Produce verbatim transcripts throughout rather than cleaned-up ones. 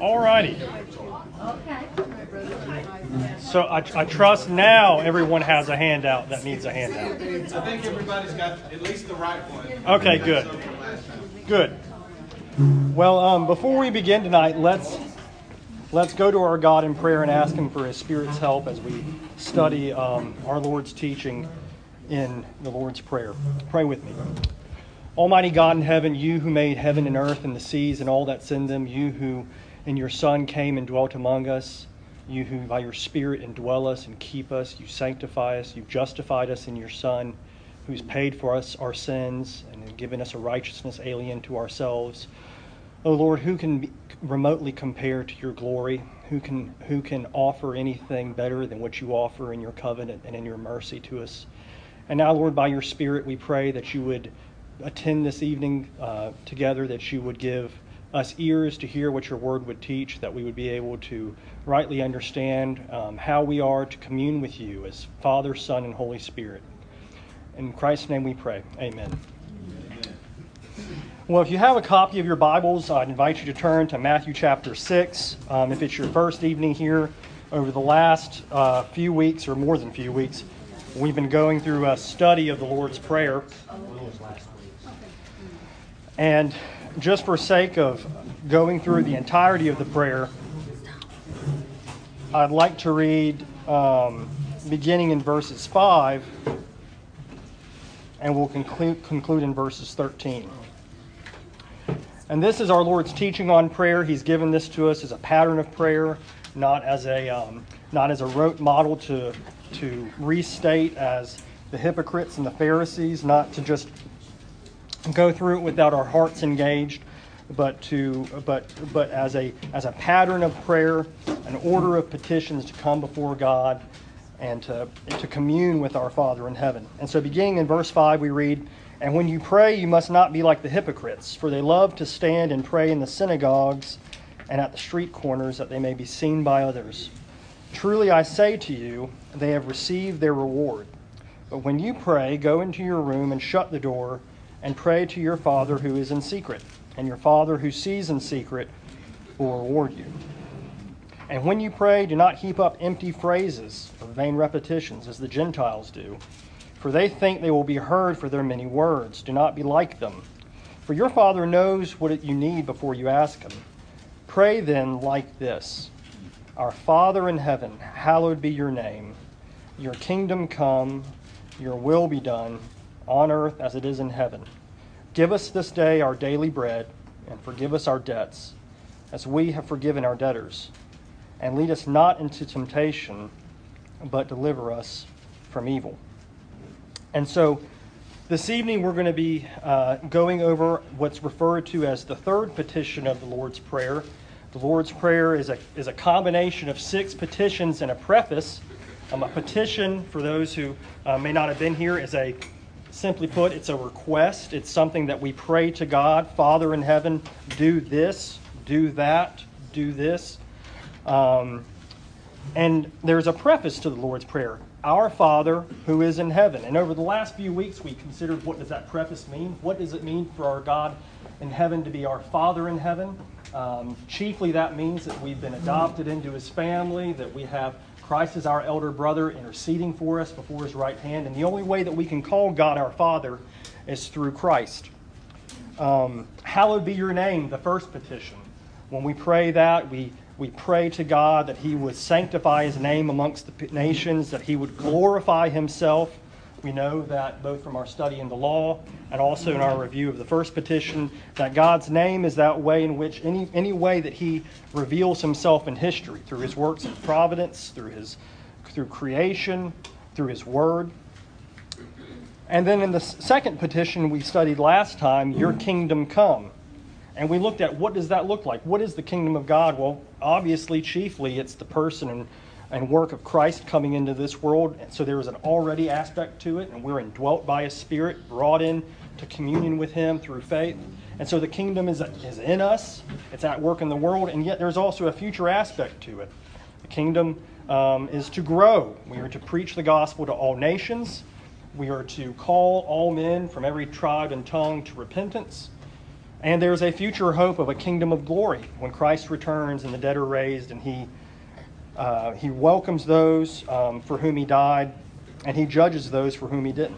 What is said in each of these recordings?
All righty. So I, I trust now everyone has a handout that needs a handout. I think everybody's got at least the right one. Okay, good. Good. Well, um, before we begin tonight, let's let's go to our God in prayer and ask Him for His Spirit's help as we study um, our Lord's teaching in the Lord's Prayer. Pray with me. Almighty God in heaven, you who made heaven and earth and the seas and all that's in them, you who in your Son came and dwelt among us, you who by your Spirit indwell us and keep us, you sanctify us, you've justified us in your Son, who's paid for us our sins and given us a righteousness alien to ourselves. O Lord, who can be remotely compare to your glory? Who can who can offer anything better than what you offer in your covenant and in your mercy to us? And now, Lord, by your Spirit, we pray that you would attend this evening uh, together, that you would give us ears to hear what your word would teach, that we would be able to rightly understand um, how we are to commune with you as Father, Son, and Holy Spirit. In Christ's name we pray. Amen. Amen. Well, if you have a copy of your Bibles, I'd invite you to turn to Matthew chapter six. Um, if it's your first evening here, over the last uh, few weeks, or more than a few weeks, we've been going through a study of the Lord's Prayer. And just for sake of going through the entirety of the prayer, I'd like to read um, beginning in verses five, and we'll conclude, conclude in verses thirteen. And this is our Lord's teaching on prayer. He's given this to us as a pattern of prayer, not as a um, not as a rote model to to restate as the hypocrites and the Pharisees, not to just go through it without our hearts engaged, but to but but as a as a pattern of prayer, an order of petitions to come before God and to to commune with our Father in heaven. And so beginning in verse five we read, "And when you pray, you must not be like the hypocrites, for they love to stand and pray in the synagogues and at the street corners, that they may be seen by others. Truly I say to you, they have received their reward. But when you pray, go into your room and shut the door, and pray to your Father who is in secret, and your Father who sees in secret will reward you. And when you pray, do not heap up empty phrases or vain repetitions, as the Gentiles do, for they think they will be heard for their many words. Do not be like them, for your Father knows what you need before you ask Him. Pray then like this: Our Father in heaven, hallowed be your name. Your kingdom come, your will be done, on earth as it is in heaven. Give us this day our daily bread, and forgive us our debts, as we have forgiven our debtors. And lead us not into temptation, but deliver us from evil." And so this evening we're going to be uh, going over what's referred to as the third petition of the Lord's Prayer. The Lord's Prayer is a is a combination of six petitions and a preface. Um, a petition, for those who uh, may not have been here, is a simply put, it's a request. It's something that we pray to God. Father in heaven, do this, do that, do this. Um, and there's a preface to the Lord's Prayer. Our Father who is in heaven. And over the last few weeks, we considered, what does that preface mean? What does it mean for our God in heaven to be our Father in heaven? Um, chiefly, that means that we've been adopted into His family, that we have Christ as our elder brother interceding for us before His right hand. And the only way that we can call God our Father is through Christ. Um, hallowed be your name, the first petition. When we pray that, we, we pray to God that He would sanctify His name amongst the nations, that He would glorify Himself. We know that both from our study in the law and also in our review of the first petition, that God's name is that way in which any any way that He reveals Himself in history, through His works of providence, through His through creation, through His Word. And then in the second petition we studied last time, your kingdom come. And we looked at, what does that look like? What is the kingdom of God? Well, obviously, chiefly, it's the person and and work of Christ coming into this world. And so there is an already aspect to it, and we're indwelt by His Spirit, brought in to communion with Him through faith. And so the kingdom is, is in us, it's at work in the world, and yet there's also a future aspect to it. The kingdom um, is to grow. We are to preach the gospel to all nations. We are to call all men from every tribe and tongue to repentance. And there's a future hope of a kingdom of glory when Christ returns and the dead are raised, and he uh, he welcomes those um, for whom he died, and he judges those for whom he didn't.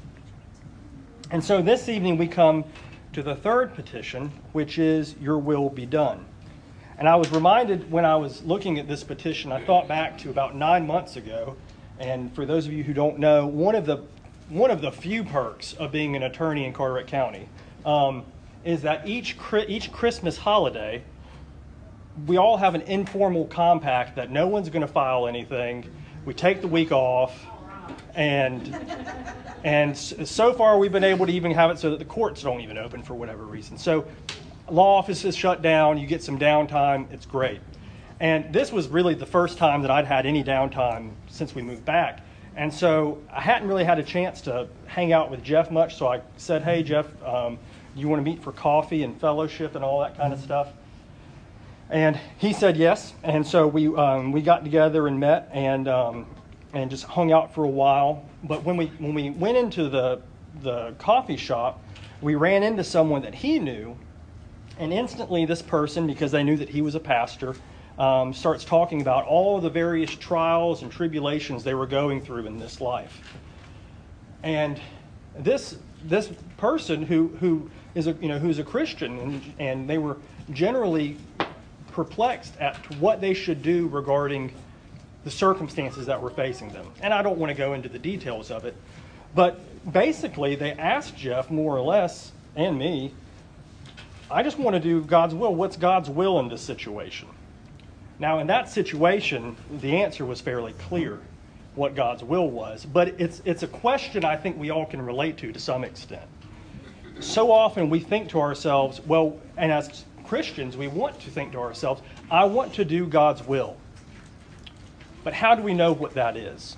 And so this evening we come to the third petition, which is, your will be done. And I was reminded when I was looking at this petition, I thought back to about nine months ago. And for those of you who don't know, one of the one of the few perks of being an attorney in Carteret County um, is that each each Christmas holiday, we all have an informal compact that no one's going to file anything. We take the week off, and and so far we've been able to even have it so that the courts don't even open for whatever reason. So law offices shut down, you get some downtime, it's great. And this was really the first time that I'd had any downtime since we moved back. And so I hadn't really had a chance to hang out with Jeff much, so I said, hey, Jeff, um, do you want to meet for coffee and fellowship and all that kind of stuff? And he said yes, and so we um, we got together and met and um, and just hung out for a while. But when we when we went into the the coffee shop, we ran into someone that he knew, and instantly this person, because they knew that he was a pastor, um, starts talking about all of the various trials and tribulations they were going through in this life. And this this person who who is a you know who's a Christian, and and they were generally perplexed at what they should do regarding the circumstances that were facing them. And I don't want to go into the details of it, but basically they asked Jeff more or less, and me, I just want to do God's will. What's God's will in this situation? Now, in that situation, the answer was fairly clear what God's will was, but it's it's a question I think we all can relate to to some extent. So often we think to ourselves, well, and as Christians, we want to think to ourselves, I want to do God's will. But how do we know what that is?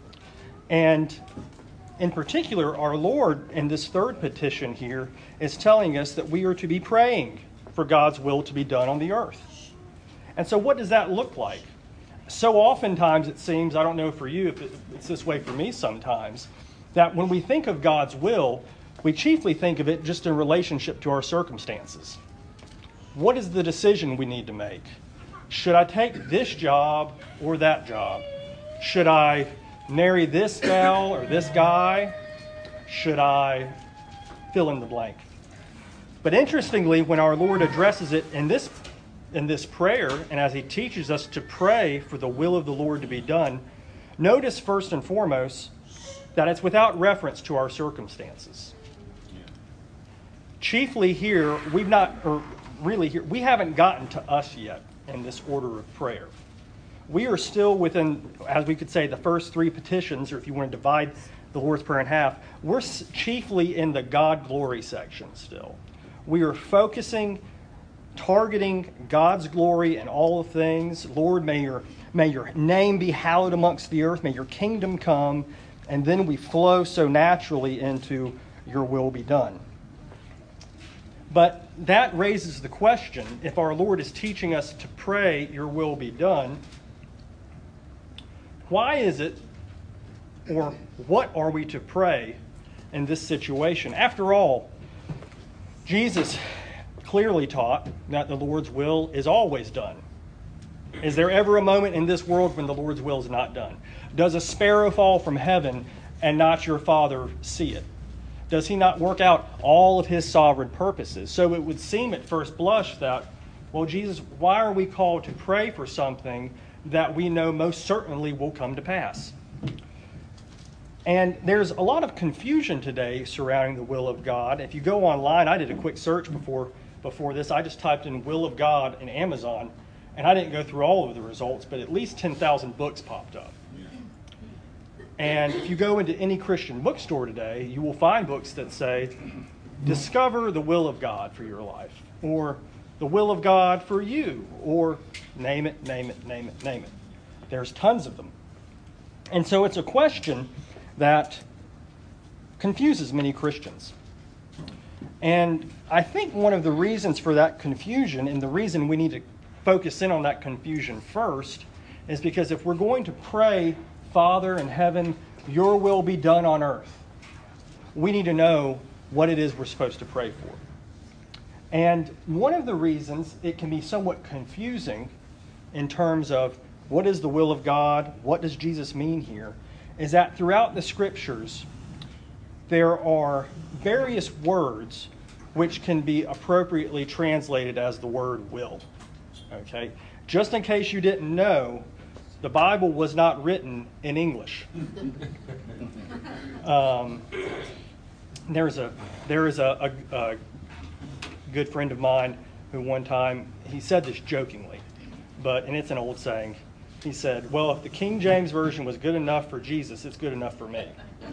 And in particular, our Lord in this third petition here is telling us that we are to be praying for God's will to be done on the earth. And so what does that look like? So oftentimes it seems, I don't know for you if it's this way for me sometimes, that when we think of God's will, we chiefly think of it just in relationship to our circumstances. What is the decision we need to make? Should I take this job or that job? Should I marry this gal or this guy? Should I fill in the blank? But interestingly, when our Lord addresses it in this in this prayer, and as he teaches us to pray for the will of the Lord to be done, notice first and foremost that it's without reference to our circumstances. Chiefly here, we've not, or really here, we haven't gotten to us yet in this order of prayer. We are still within, as we could say, the first three petitions, or if you want to divide the Lord's Prayer in half, we're chiefly in the God glory section still. We are focusing, targeting God's glory in all things. Lord, may your, may your name be hallowed amongst the earth, may your kingdom come, and then we flow so naturally into your will be done. But that raises the question, if our Lord is teaching us to pray, your will be done, why is it, or what are we to pray in this situation? After all, Jesus clearly taught that the Lord's will is always done. Is there ever a moment in this world when the Lord's will is not done? Does a sparrow fall from heaven and not your Father see it? Does he not work out all of his sovereign purposes? So it would seem at first blush that, well, Jesus, why are we called to pray for something that we know most certainly will come to pass? And there's a lot of confusion today surrounding the will of God. If you go online, I did a quick search before before this. I just typed in will of God in Amazon, and I didn't go through all of the results, but at least ten thousand books popped up. And if you go into any Christian bookstore today, you will find books that say, discover the will of God for your life, or the will of God for you, or name it, name it, name it, name it. There's tons of them. And so it's a question that confuses many Christians. And I think one of the reasons for that confusion, and the reason we need to focus in on that confusion first, is because if we're going to pray, Father in heaven, your will be done on earth, we need to know what it is we're supposed to pray for. And one of the reasons it can be somewhat confusing in terms of what is the will of God, what does Jesus mean here, is that throughout the Scriptures, there are various words which can be appropriately translated as the word will. Okay? Just in case you didn't know, the Bible was not written in English. Um, there's a there is a, a, a good friend of mine who one time, he said this jokingly, but and it's an old saying. He said, well, if the King James Version was good enough for Jesus, it's good enough for me.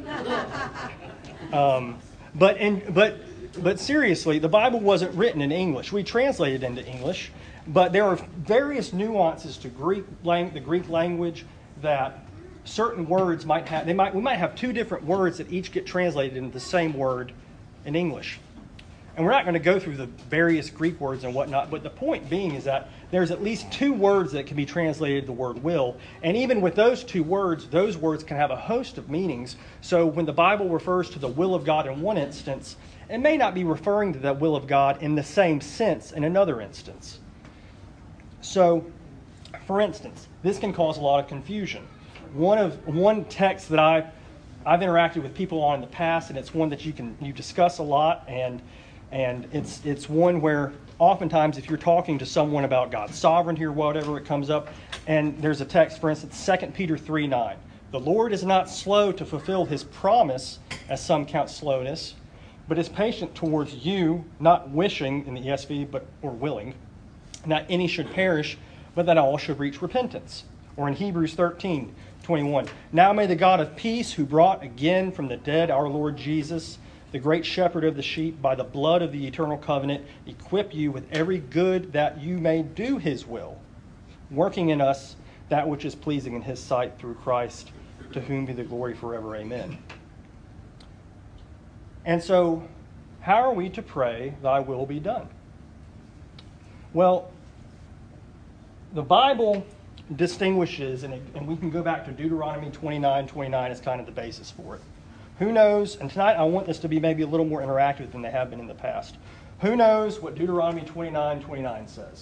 um, but in, but but seriously, the Bible wasn't written in English. We translated into English, but there are various nuances to Greek lang- the Greek language that certain words might have. They might we might have two different words that each get translated into the same word in English. And we're not going to go through the various Greek words and whatnot, but the point being is that there's at least two words that can be translated the word will. And even with those two words, those words can have a host of meanings. So when the Bible refers to the will of God in one instance, it may not be referring to the will of God in the same sense in another instance. So, for instance, this can cause a lot of confusion. One of one text that I've, I've interacted with people on in the past, and it's one that you can you discuss a lot, and And it's it's one where oftentimes if you're talking to someone about God's sovereignty or whatever, it comes up. And there's a text, for instance, Second Peter three nine. The Lord is not slow to fulfill his promise, as some count slowness, but is patient towards you, not wishing, in the E S V, but or willing, not any should perish, but that all should reach repentance. Or in Hebrews thirteen twenty-one. Now may the God of peace, who brought again from the dead our Lord Jesus, the great shepherd of the sheep, by the blood of the eternal covenant, equip you with every good that you may do his will, working in us that which is pleasing in his sight through Christ, to whom be the glory forever. Amen. And so, how are we to pray, thy will be done? Well, the Bible distinguishes, and, it, and we can go back to Deuteronomy twenty-nine twenty-nine as kind of the basis for it. Who knows, and tonight I want this to be maybe a little more interactive than they have been in the past. Who knows what Deuteronomy twenty-nine twenty-nine says?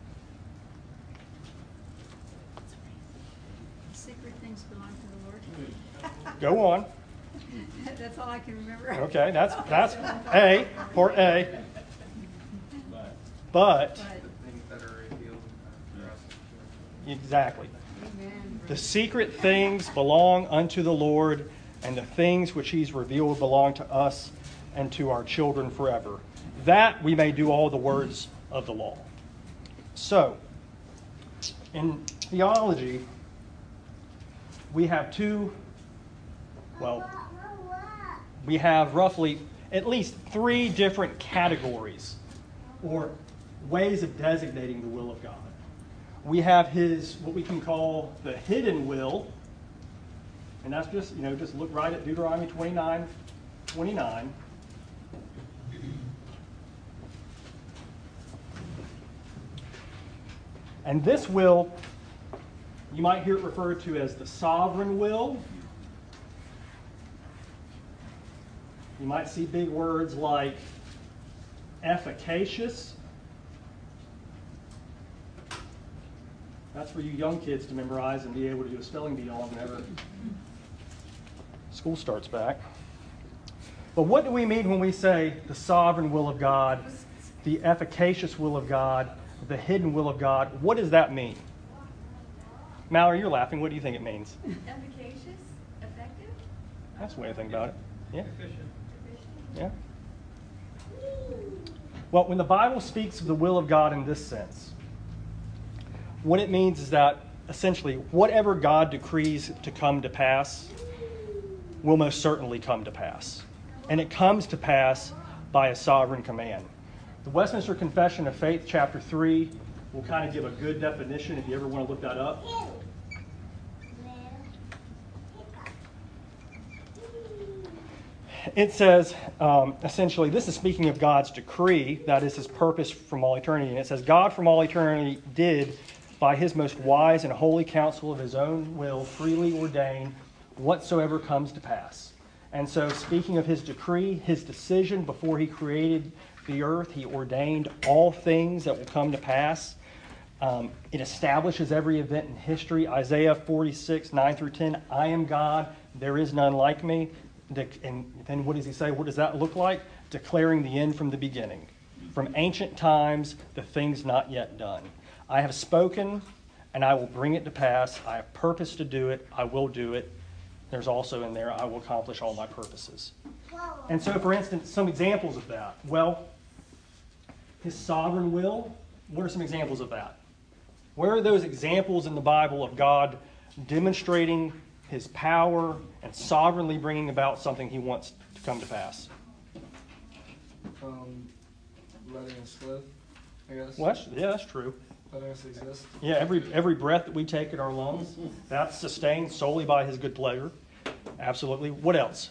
Secret things belong to the Lord. Go on. That's all I can remember. Okay, that's that's A, part A. But, But, Things that are revealed for us. exactly. amen. The secret things belong unto the Lord, and the things which he's revealed belong to us and to our children forever, that we may do all the words of the law. So, in theology, we have two, well, we have roughly at least three different categories or ways of designating the will of God. We have his, what we can call the hidden will. And that's just, you know, just look right at Deuteronomy twenty-nine twenty-nine. And this will, you might hear it referred to as the sovereign will. You might see big words like efficacious. That's for you young kids to memorize and be able to do a spelling bee on whenever school starts back. But what do we mean when we say the sovereign will of God, the efficacious will of God, the hidden will of God? What does that mean? Mallory, you're laughing. What do you think it means? Efficacious? Effective? That's the way to think about it. Yeah. Efficient. Yeah. Well, when the Bible speaks of the will of God in this sense, what it means is that essentially whatever God decrees to come to pass will most certainly come to pass. And it comes to pass by a sovereign command. The Westminster Confession of Faith, chapter three, will kind of give a good definition if you ever want to look that up. It says, um, essentially, this is speaking of God's decree, that is his purpose from all eternity. And it says, God from all eternity did, by his most wise and holy counsel of his own will, freely ordain whatsoever comes to pass. And so, speaking of his decree, his decision before he created the earth. He ordained all things that will come to pass. Um, it establishes every event in history. Isaiah forty-six, nine through ten, I am God, there is none like me. De- and then what does he say? What does that look like? Declaring the end from the beginning. From ancient times, the things not yet done. I have spoken, and I will bring it to pass. I have purposed to do it. I will do it. There's also in there, I will accomplish all my purposes. And so, for instance, some examples of that. Well, his sovereign will. What are some examples of that? Where are those examples in the Bible of God demonstrating his power and sovereignly bringing about something he wants to come to pass? Um, letting us live, I guess. Well, that's, yeah, that's true. Letting us exist. Yeah, every every breath that we take in our lungs, that's sustained solely by his good pleasure. Absolutely. What else?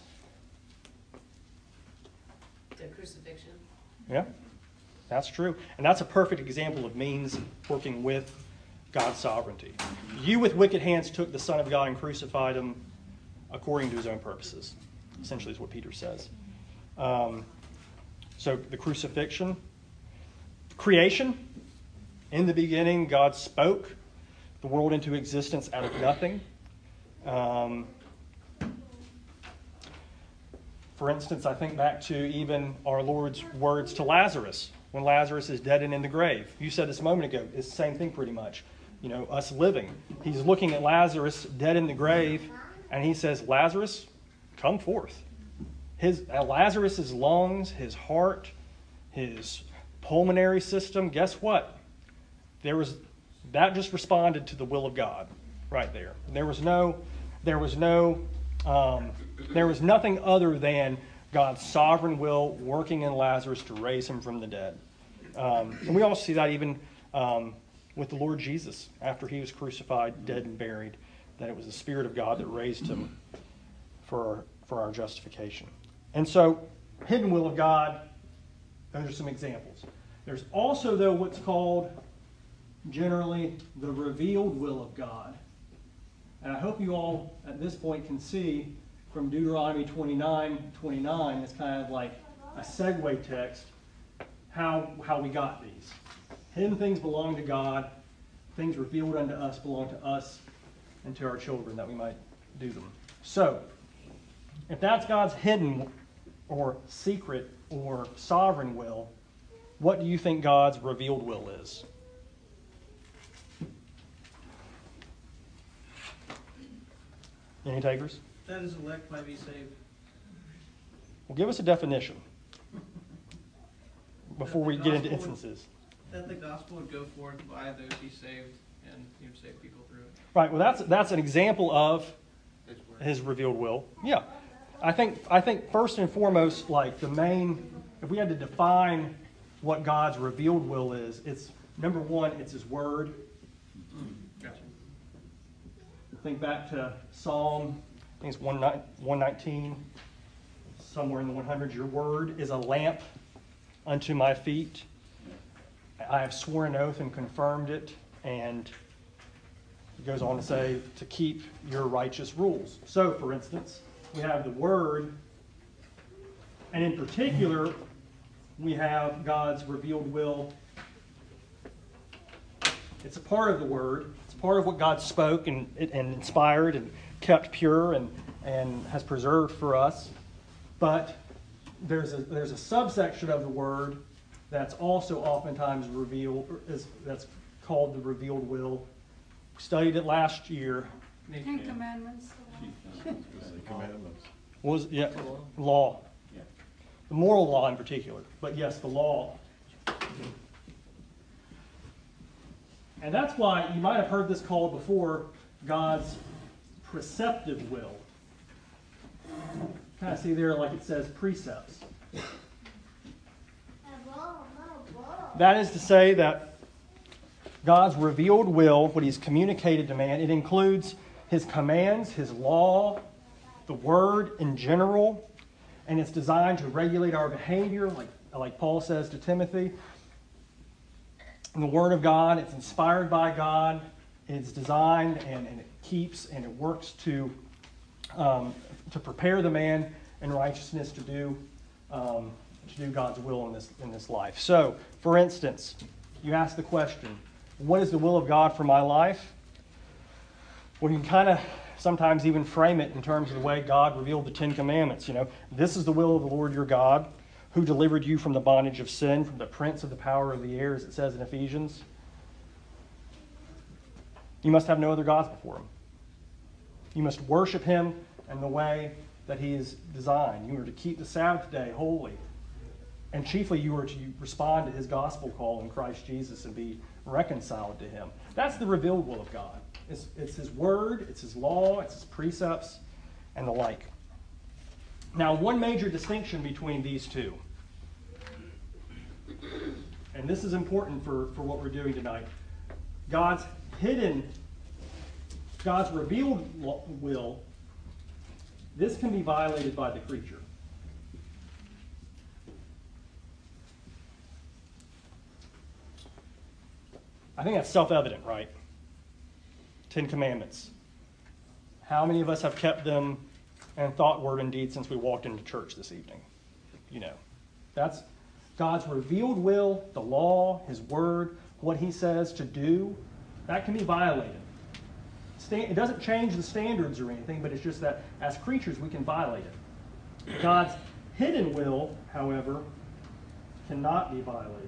The crucifixion. Yeah, that's true. And that's a perfect example of means working with God's sovereignty. You with wicked hands took the Son of God and crucified him according to his own purposes. Essentially is what Peter says. Um, so the crucifixion. Creation. In the beginning, God spoke the world into existence out of nothing. Um, for instance, I think back to even our Lord's words to Lazarus when Lazarus is dead and in the grave. You said this a moment ago. It's the same thing pretty much. You know, us living. He's looking at Lazarus dead in the grave, and he says, Lazarus, come forth. His uh, Lazarus's lungs, his heart, his pulmonary system, guess what? There was that just responded to the will of God right there. There was no, there was no, um, there was nothing other than God's sovereign will working in Lazarus to raise him from the dead. Um, and we also see that even um, with the Lord Jesus after he was crucified, dead and buried, that it was the Spirit of God that raised him for our, for our justification. And so, hidden will of God, those are some examples. There's also, though, what's called generally the revealed will of God. And I hope you all at this point can see from Deuteronomy twenty-nine twenty-nine, it's kind of like a segue text, how, how we got these. Hidden things belong to God. Things revealed unto us belong to us and to our children that we might do them. So, if that's God's hidden or secret or sovereign will, what do you think God's revealed will is? Any takers? That his elect might be saved. Well, give us a definition before we get into instances. That the gospel would go forth by those he saved, and he would save people through it. Right. Well, that's that's an example of his revealed will. Yeah. I think I think first and foremost, like the main, if we had to define what God's revealed will is, it's number one, it's his word. Gotcha. Think back to Psalm, I think it's one nineteen, somewhere in the one hundreds. Your word is a lamp unto my feet. I have sworn an oath and confirmed it. And it goes on to say, to keep your righteous rules. So, for instance, we have the word, and in particular, we have God's revealed will. It's a part of the word. It's part of what God spoke and, and inspired and kept pure and, and has preserved for us. But there's a, there's a subsection of the word that's also oftentimes revealed, is, that's called the revealed will. We studied it last year. Ten Commandments. Commandments. What was yeah, law. The moral law in particular. But yes, the law. And that's why you might have heard this called before God's preceptive will. Kind of see there like it says precepts. That is to say that God's revealed will, what he's communicated to man, it includes his commands, his law, the word in general, and it's designed to regulate our behavior, like, like Paul says to Timothy. And the word of God, it's inspired by God, it's designed and, and it keeps and it works to, um, to prepare the man in righteousness to do um, to do God's will in this in this life. So, for instance, you ask the question, what is the will of God for my life? Well, you can kind of sometimes even frame it in terms of the way God revealed the Ten Commandments. You know, this is the will of the Lord your God, who delivered you from the bondage of sin, from the prince of the power of the air, as it says in Ephesians. You must have no other gods before him. You must worship him in the way that he is designed. You are to keep the Sabbath day holy. And chiefly you are to respond to his gospel call in Christ Jesus and be reconciled to him. That's the revealed will of God. It's, it's his word, it's his law, it's his precepts, and the like. Now, one major distinction between these two, and this is important for, for what we're doing tonight. God's hidden, God's revealed will, this can be violated by the creature. I think that's self-evident, right? Ten Commandments. How many of us have kept them in thought, word, and deed since we walked into church this evening? You know, that's God's revealed will, the law, his word, what he says to do, that can be violated. It doesn't change the standards or anything, but it's just that as creatures we can violate it. God's hidden will, however, cannot be violated.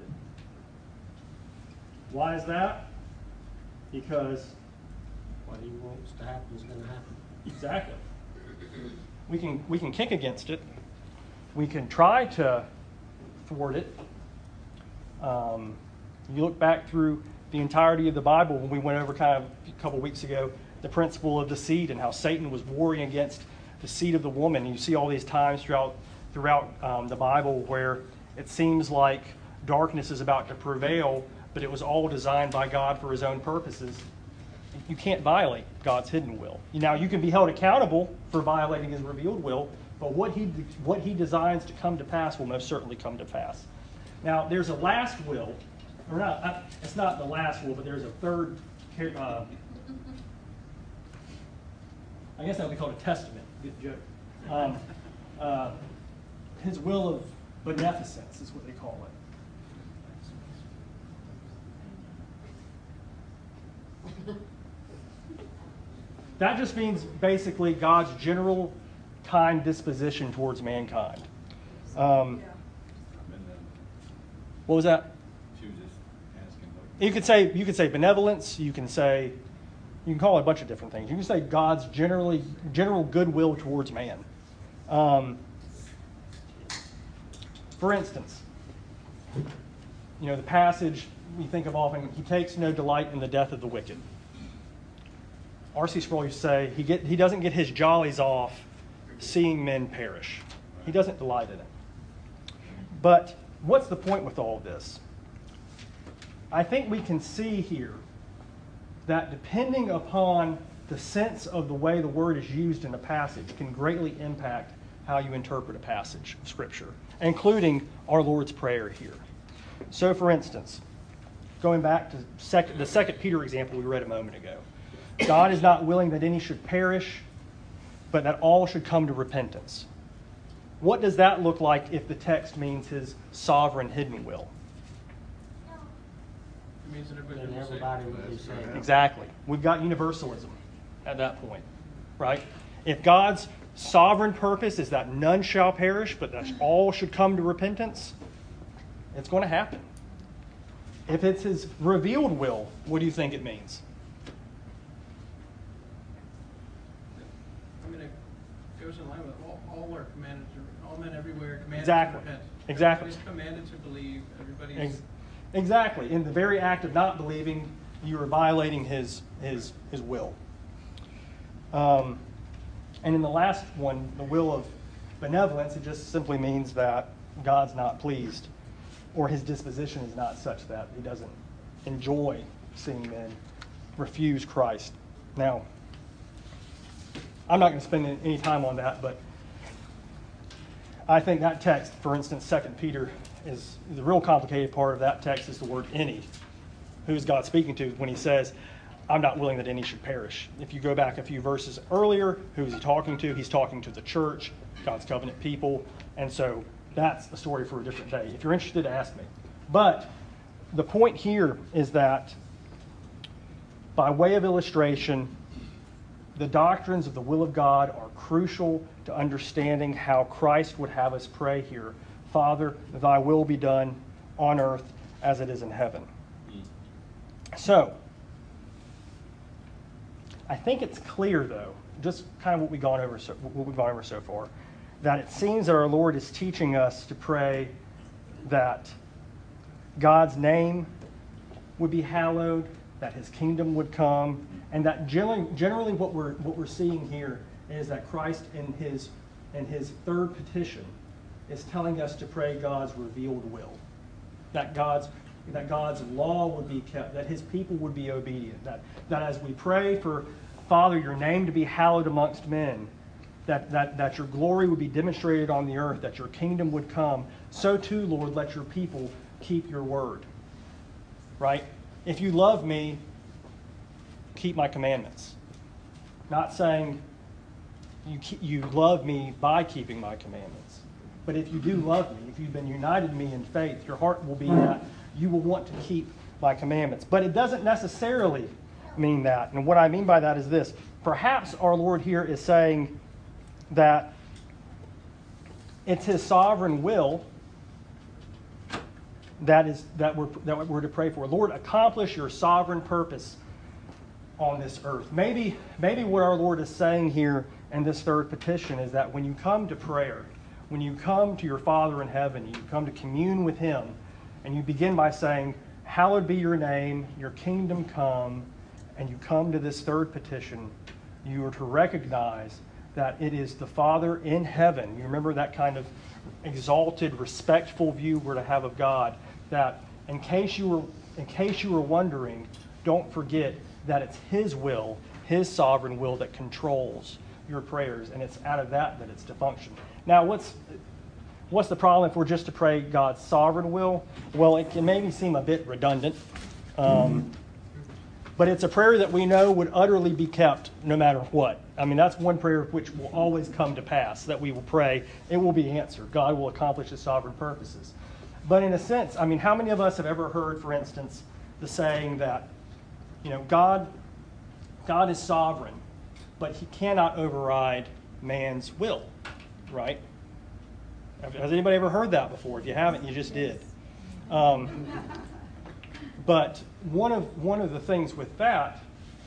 Why is that? Because what he wants to happen is going to happen. Exactly. We can we can kick against it. We can try to thwart it. Um, you look back through the entirety of the Bible when we went over kind of a couple weeks ago the principle of the seed and how Satan was warring against the seed of the woman. And you see all these times throughout throughout um, the Bible where it seems like darkness is about to prevail, but it was all designed by God for his own purposes. You can't violate God's hidden will. Now, you can be held accountable for violating his revealed will, but what he what he designs to come to pass will most certainly come to pass. Now, there's a last will, or not, it's not the last will, but there's a third, uh, I guess that would be called a testament. Good joke. Um, uh, his will of beneficence is what they call it. That just means basically God's general kind disposition towards mankind. Um, what was that? She was just asking. Like, You could say you could say benevolence. You can say you can call it a bunch of different things. You can say God's generally general goodwill towards man. Um, for instance, you know the passage we think of often. He takes no delight in the death of the wicked. R C Sproul used to say he get he doesn't get his jollies off seeing men perish. He doesn't delight in it. But what's the point with all of this? I think we can see here that depending upon the sense of the way the word is used in a passage can greatly impact how you interpret a passage of Scripture, including our Lord's Prayer here. So, for instance, going back to sec- the Second Peter example we read a moment ago, God is not willing that any should perish, but that all should come to repentance. What does that look like if the text means his sovereign hidden will? It means that everybody Then will be saved. everybody will be saved. Exactly. We've got universalism at that point, right? If God's sovereign purpose is that none shall perish, but that all should come to repentance, it's going to happen. If it's his revealed will, what do you think it means? I mean, it goes in line with all, all our commanded, to- all men everywhere commanded Exactly. to repent. Exactly. Everybody's commanded to believe. Everybody's. Ex- Exactly. In the very act of not believing, you are violating his his his will. Um, and in the last one, the will of benevolence, it just simply means that God's not pleased, or his disposition is not such that he doesn't enjoy seeing men refuse Christ. Now, I'm not going to spend any time on that, but I think that text, for instance, Second Peter, is the real complicated part of that text is the word any. Who's God speaking to when he says, I'm not willing that any should perish? If you go back a few verses earlier, who is he talking to? He's talking to the church, God's covenant people. And so that's a story for a different day. If you're interested, ask me. But the point here is that by way of illustration, the doctrines of the will of God are crucial to understanding how Christ would have us pray here. Father, thy will be done on earth as it is in heaven. So, I think it's clear, though, just kind of what we've gone over so, what we've gone over so far, that it seems that our Lord is teaching us to pray that God's name would be hallowed, that His kingdom would come, and that generally, generally what we're what we're seeing here is that Christ in His in His third petition is telling us to pray God's revealed will, that God's that God's law would be kept, that His people would be obedient, that that as we pray for Father, your name to be hallowed amongst men, that, that, that your glory would be demonstrated on the earth, that your kingdom would come, so too, Lord, let your people keep your word. Right? If you love me, keep my commandments. Not saying you, you love me by keeping my commandments. But if you do love me, if you've been united to me in faith, your heart will be that you will want to keep my commandments. But it doesn't necessarily mean that. And what I mean by that is this. Perhaps our Lord here is saying that it's His sovereign will that is that we're that we're to pray for. Lord, accomplish your sovereign purpose on this earth. Maybe maybe what our Lord is saying here in this third petition is that when you come to prayer, when you come to your Father in heaven, you come to commune with Him, and you begin by saying, hallowed be your name, your kingdom come, and you come to this third petition, you are to recognize that it is the Father in heaven. You remember that kind of exalted, respectful view we're to have of God, that in case you were in case you were wondering, don't forget that it's His will, His sovereign will that controls your prayers, and it's out of that that it's to function. Now, what's what's the problem if we're just to pray God's sovereign will? Well, it can maybe seem a bit redundant, um, but it's a prayer that we know would utterly be kept no matter what. I mean, that's one prayer which will always come to pass, that we will pray. It will be answered. God will accomplish His sovereign purposes. But in a sense, I mean, how many of us have ever heard, for instance, the saying that, you know, God, God is sovereign, but He cannot override man's will, right? Has anybody ever heard that before? If you haven't, you just did. Um, but one of one of the things with that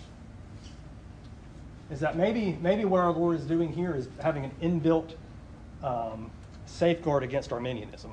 is that maybe maybe what our Lord is doing here is having an inbuilt um, safeguard against Arminianism.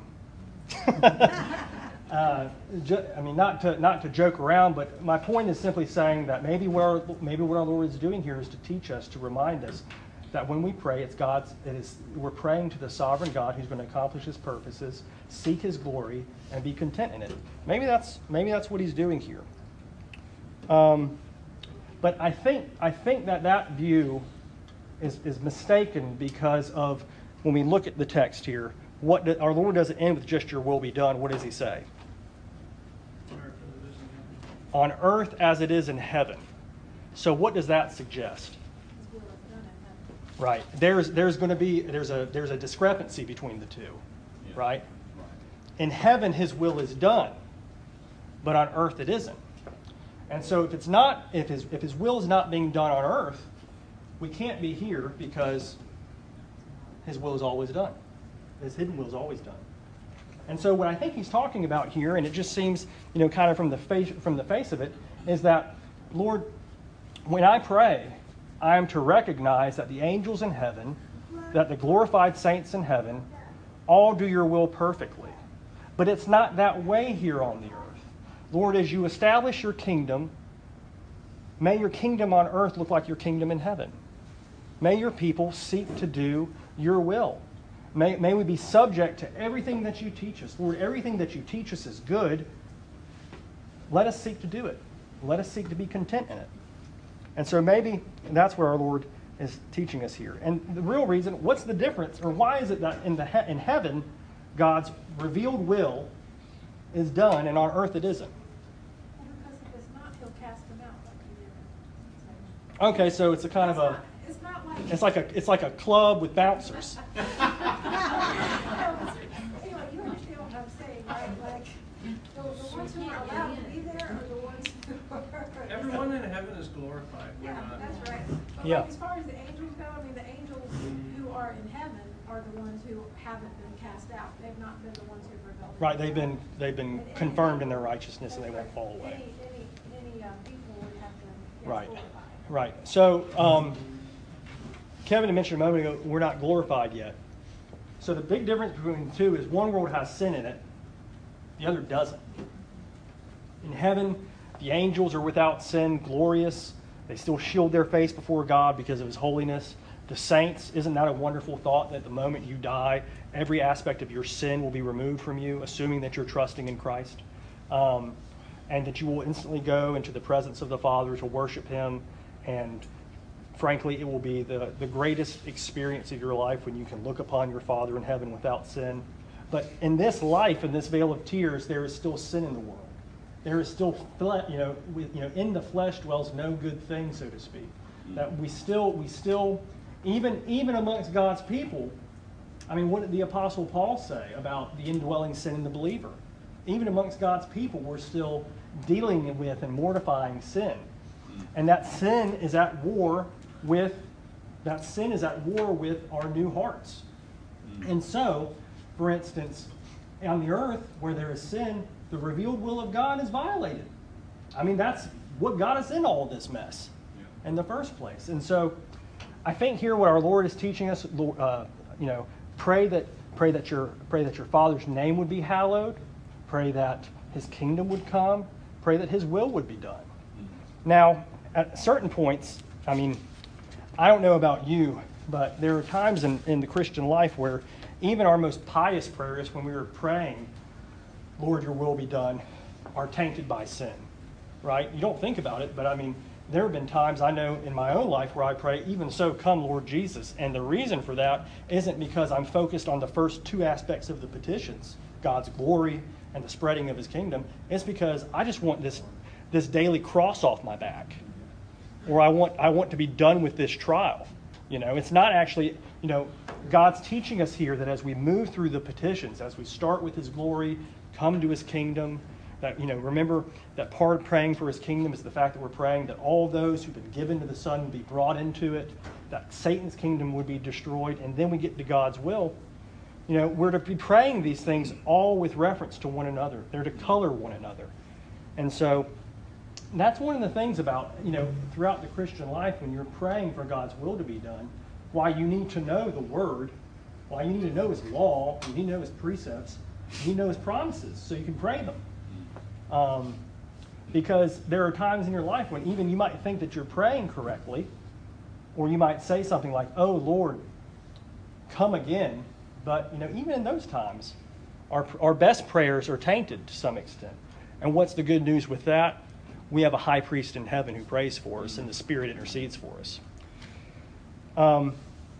uh, ju- I mean, not to not to joke around, but my point is simply saying that maybe what our, maybe what our Lord is doing here is to teach us, to remind us that when we pray, it's God's. It is we're praying to the sovereign God who's going to accomplish His purposes, seek His glory, and be content in it. Maybe that's maybe that's what He's doing here. Um, but I think I think that that view is is mistaken because of when we look at the text here. What do, our Lord doesn't end with just "Your will be done." What does He say? On earth as it is in heaven. So what does that suggest? Right. There's there's going to be there's a there's a discrepancy between the two, Yeah. right? In heaven, His will is done, but on earth it isn't. And so if it's not if his if His will is not being done on earth, we can't be here because His will is always done. His hidden will is always done. And so what I think He's talking about here, and it just seems, you know, kind of from the face from the face of it, is that, Lord, when I pray, I am to recognize that the angels in heaven, that the glorified saints in heaven, all do your will perfectly. But it's not that way here on the earth. Lord, as you establish your kingdom, may your kingdom on earth look like your kingdom in heaven. May your people seek to do your will. May, may we be subject to everything that you teach us. Lord, everything that you teach us is good. Let us seek to do it. Let us seek to be content in it. And so maybe that's where our Lord is teaching us here. And the real reason, what's the difference, or why is it that in the he- in heaven, God's revealed will is done, and on earth it isn't? Well, because if it's not, He'll cast them out like He did. Okay, so it's a kind of a, It's not like. it's like a, it's like a club with bouncers. is glorified. We're Yeah, not. that's right. But Yeah. like, as far as the angels go, I mean, the angels who are in heaven are the ones who haven't been cast out. They've not been the ones who have rebelled. Right, they've been they've been confirmed in their righteousness and they won't fall away. Any, any, any uh, people would have been yes, Right, glorified. right. So um, Kevin had mentioned a moment ago, we're not glorified yet. So the big difference between the two is one world has sin in it, the other doesn't. In heaven, the angels are without sin, glorious. They still shield their face before God because of His holiness. The saints, isn't that a wonderful thought that the moment you die, every aspect of your sin will be removed from you, assuming that you're trusting in Christ, um, and that you will instantly go into the presence of the Father to worship Him. And frankly, it will be the, the greatest experience of your life when you can look upon your Father in heaven without sin. But in this life, in this vale of tears, there is still sin in the world. There is still, fle- you know, we, you know, in the flesh dwells no good thing, so to speak. That we still, we still, even even amongst God's people. I mean, what did the Apostle Paul say about the indwelling sin in the believer? Even amongst God's people, we're still dealing with and mortifying sin, and that sin is at war with that sin is at war with our new hearts. And so, for instance, on the earth where there is sin, the revealed will of God is violated. I mean, that's what got us in all this mess in the first place. And so I think here what our Lord is teaching us, uh, you know, pray that pray that your pray that your Father's name would be hallowed, pray that His kingdom would come, pray that His will would be done. Now, at certain points, I mean, I don't know about you, but there are times in, in the Christian life where even our most pious prayers, when we were praying, Lord, your will be done, are tainted by sin, right? You don't think about it, but I mean, there have been times I know in my own life where I pray, even so, come, Lord Jesus. And the reason for that isn't because I'm focused on the first two aspects of the petitions, God's glory and the spreading of His kingdom. It's because I just want this, this daily cross off my back, or I want, I want to be done with this trial. You know, it's not actually, you know, God's teaching us here that as we move through the petitions, as we start with His glory, come to His kingdom, that, you know, remember that part of praying for His kingdom is the fact that we're praying that all those who've been given to the Son would be brought into it, that Satan's kingdom would be destroyed, and then we get to God's will. You know, we're to be praying these things all with reference to one another. They're to color one another. And so that's one of the things about, you know, throughout the Christian life when you're praying for God's will to be done, why you need to know the Word, why you need to know His law, you need to know His precepts, you need to know His promises so you can pray them. Um, because there are times in your life when even you might think that you're praying correctly, or you might say something like, oh, Lord, come again. But, you know, even in those times, our, our best prayers are tainted to some extent. And what's the good news with that? We have a high priest in heaven who prays for us, and the Spirit intercedes for us. Um,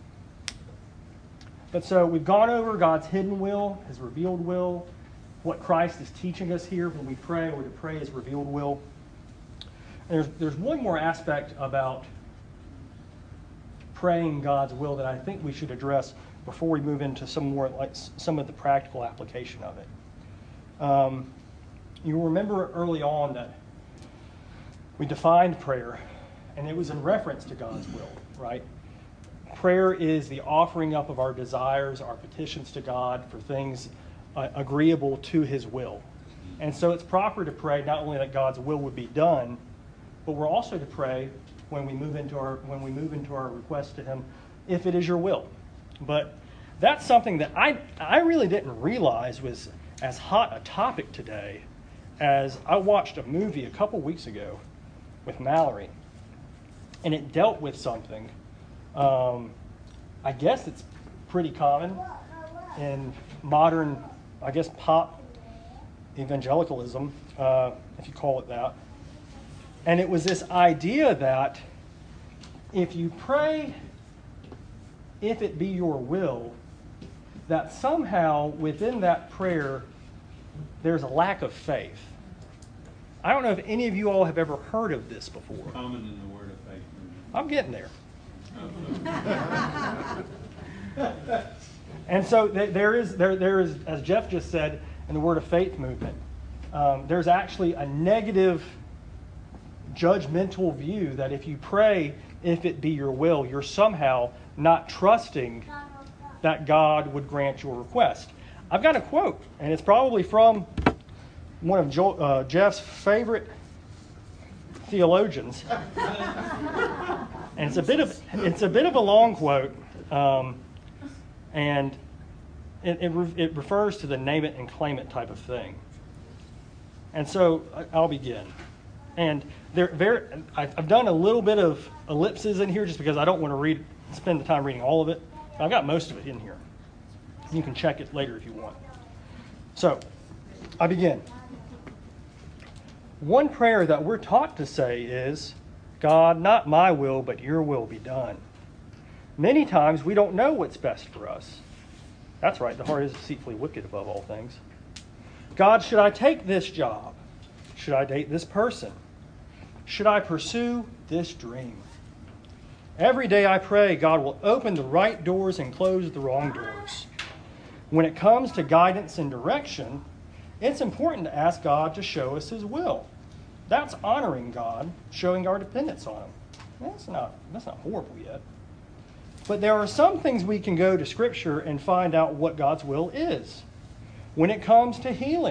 but so we've gone over God's hidden will, His revealed will, what Christ is teaching us here when we pray, or to pray His revealed will. And there's, there's one more aspect about praying God's will that I think we should address before we move into some more, like some of the practical application of it. Um, you remember early on that we defined prayer, and it was in reference to God's will, right? Prayer is the offering up of our desires, our petitions to God for things uh, agreeable to His will. And so it's proper to pray not only that God's will would be done, but we're also to pray when we move into our when we move into our request to Him, if it is your will. But that's something that I I really didn't realize was as hot a topic today as I watched a movie a couple weeks ago with Mallory, and it dealt with something. Um, I guess it's pretty common in modern, I guess, pop evangelicalism, uh, if you call it that. And it was this idea that if you pray, if it be your will, that somehow within that prayer there's a lack of faith. I don't know if any of you all have ever heard of this before. Common in the Word of Faith movement. I'm getting there. And so th- there is, there, there is, as Jeff just said, in the Word of Faith movement, um, there's actually a negative judgmental view that if you pray, if it be your will, you're somehow not trusting that God would grant your request. I've got a quote, and it's probably from one of Joel, uh, Jeff's favorite theologians, and it's a bit of it's a bit of a long quote, um, and it, it re- it refers to the name it and claim it type of thing. And so I'll begin. And there, there, I've done a little bit of ellipses in here just because I don't want to read, spend the time reading all of it. I've got most of it in here. You can check it later if you want. So, I begin. One prayer that we're taught to say is, God, not my will, but your will be done. Many times we don't know what's best for us. That's right, the heart is deceitfully wicked above all things. God, should I take this job? Should I date this person? Should I pursue this dream? Every day I pray God will open the right doors and close the wrong doors. When it comes to guidance and direction, it's important to ask God to show us His will. That's honoring God, showing our dependence on Him. That's not, that's not horrible yet. But there are some things we can go to Scripture and find out what God's will is. When it comes to healing,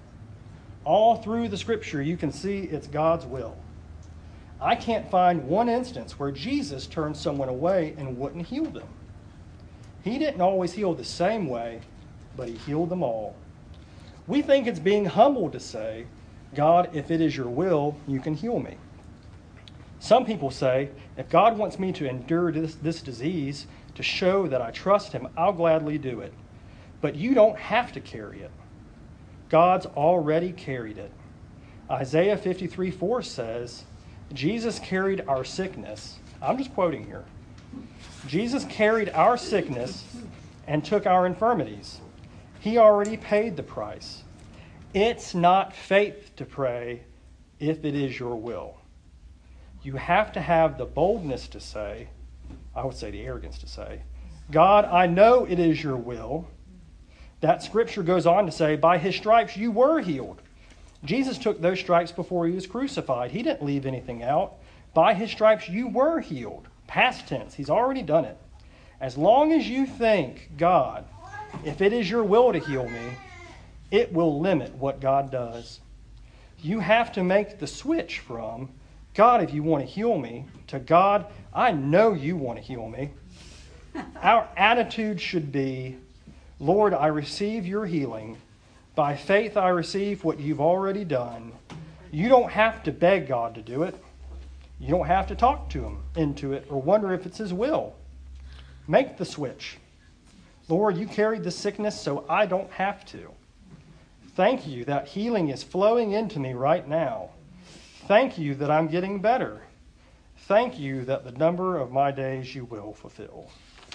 all through the Scripture you can see it's God's will. I can't find one instance where Jesus turned someone away and wouldn't heal them. He didn't always heal the same way, but He healed them all. We think it's being humble to say, God, if it is your will, you can heal me. Some people say, if God wants me to endure this, this disease to show that I trust Him, I'll gladly do it. But you don't have to carry it. God's already carried it. Isaiah fifty-three four says, Jesus carried our sickness. I'm just quoting here. Jesus carried our sickness and took our infirmities. He already paid the price. It's not faith to pray if it is your will. You have to have the boldness to say, I would say the arrogance to say, God, I know it is your will. That scripture goes on to say, by His stripes you were healed. Jesus took those stripes before He was crucified. He didn't leave anything out. By His stripes you were healed. Past tense. He's already done it. As long as you think, God, if it is your will to heal me, it will limit what God does. You have to make the switch from, God, if you want to heal me, to God, I know you want to heal me. Our attitude should be, Lord, I receive your healing. By faith, I receive what you've already done. You don't have to beg God to do it. You don't have to talk to Him into it or wonder if it's His will. Make the switch. Lord, you carried the sickness so I don't have to. Thank you that healing is flowing into me right now. Thank you that I'm getting better. Thank you that the number of my days you will fulfill.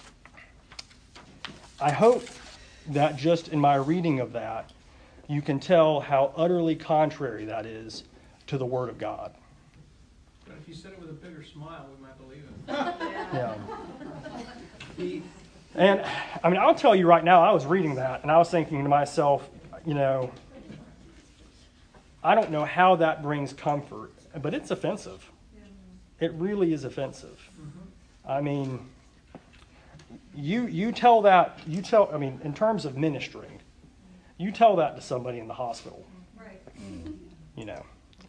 I hope that just in my reading of that, you can tell how utterly contrary that is to the Word of God. But if you said it with a bigger smile, we might believe it. Yeah. And, I mean, I'll tell you right now, I was reading that, and I was thinking to myself, you know, I don't know how that brings comfort, but it's offensive. It really is offensive. I mean, you you tell that, you tell, I mean, in terms of ministering, you tell that to somebody in the hospital. Right. You know.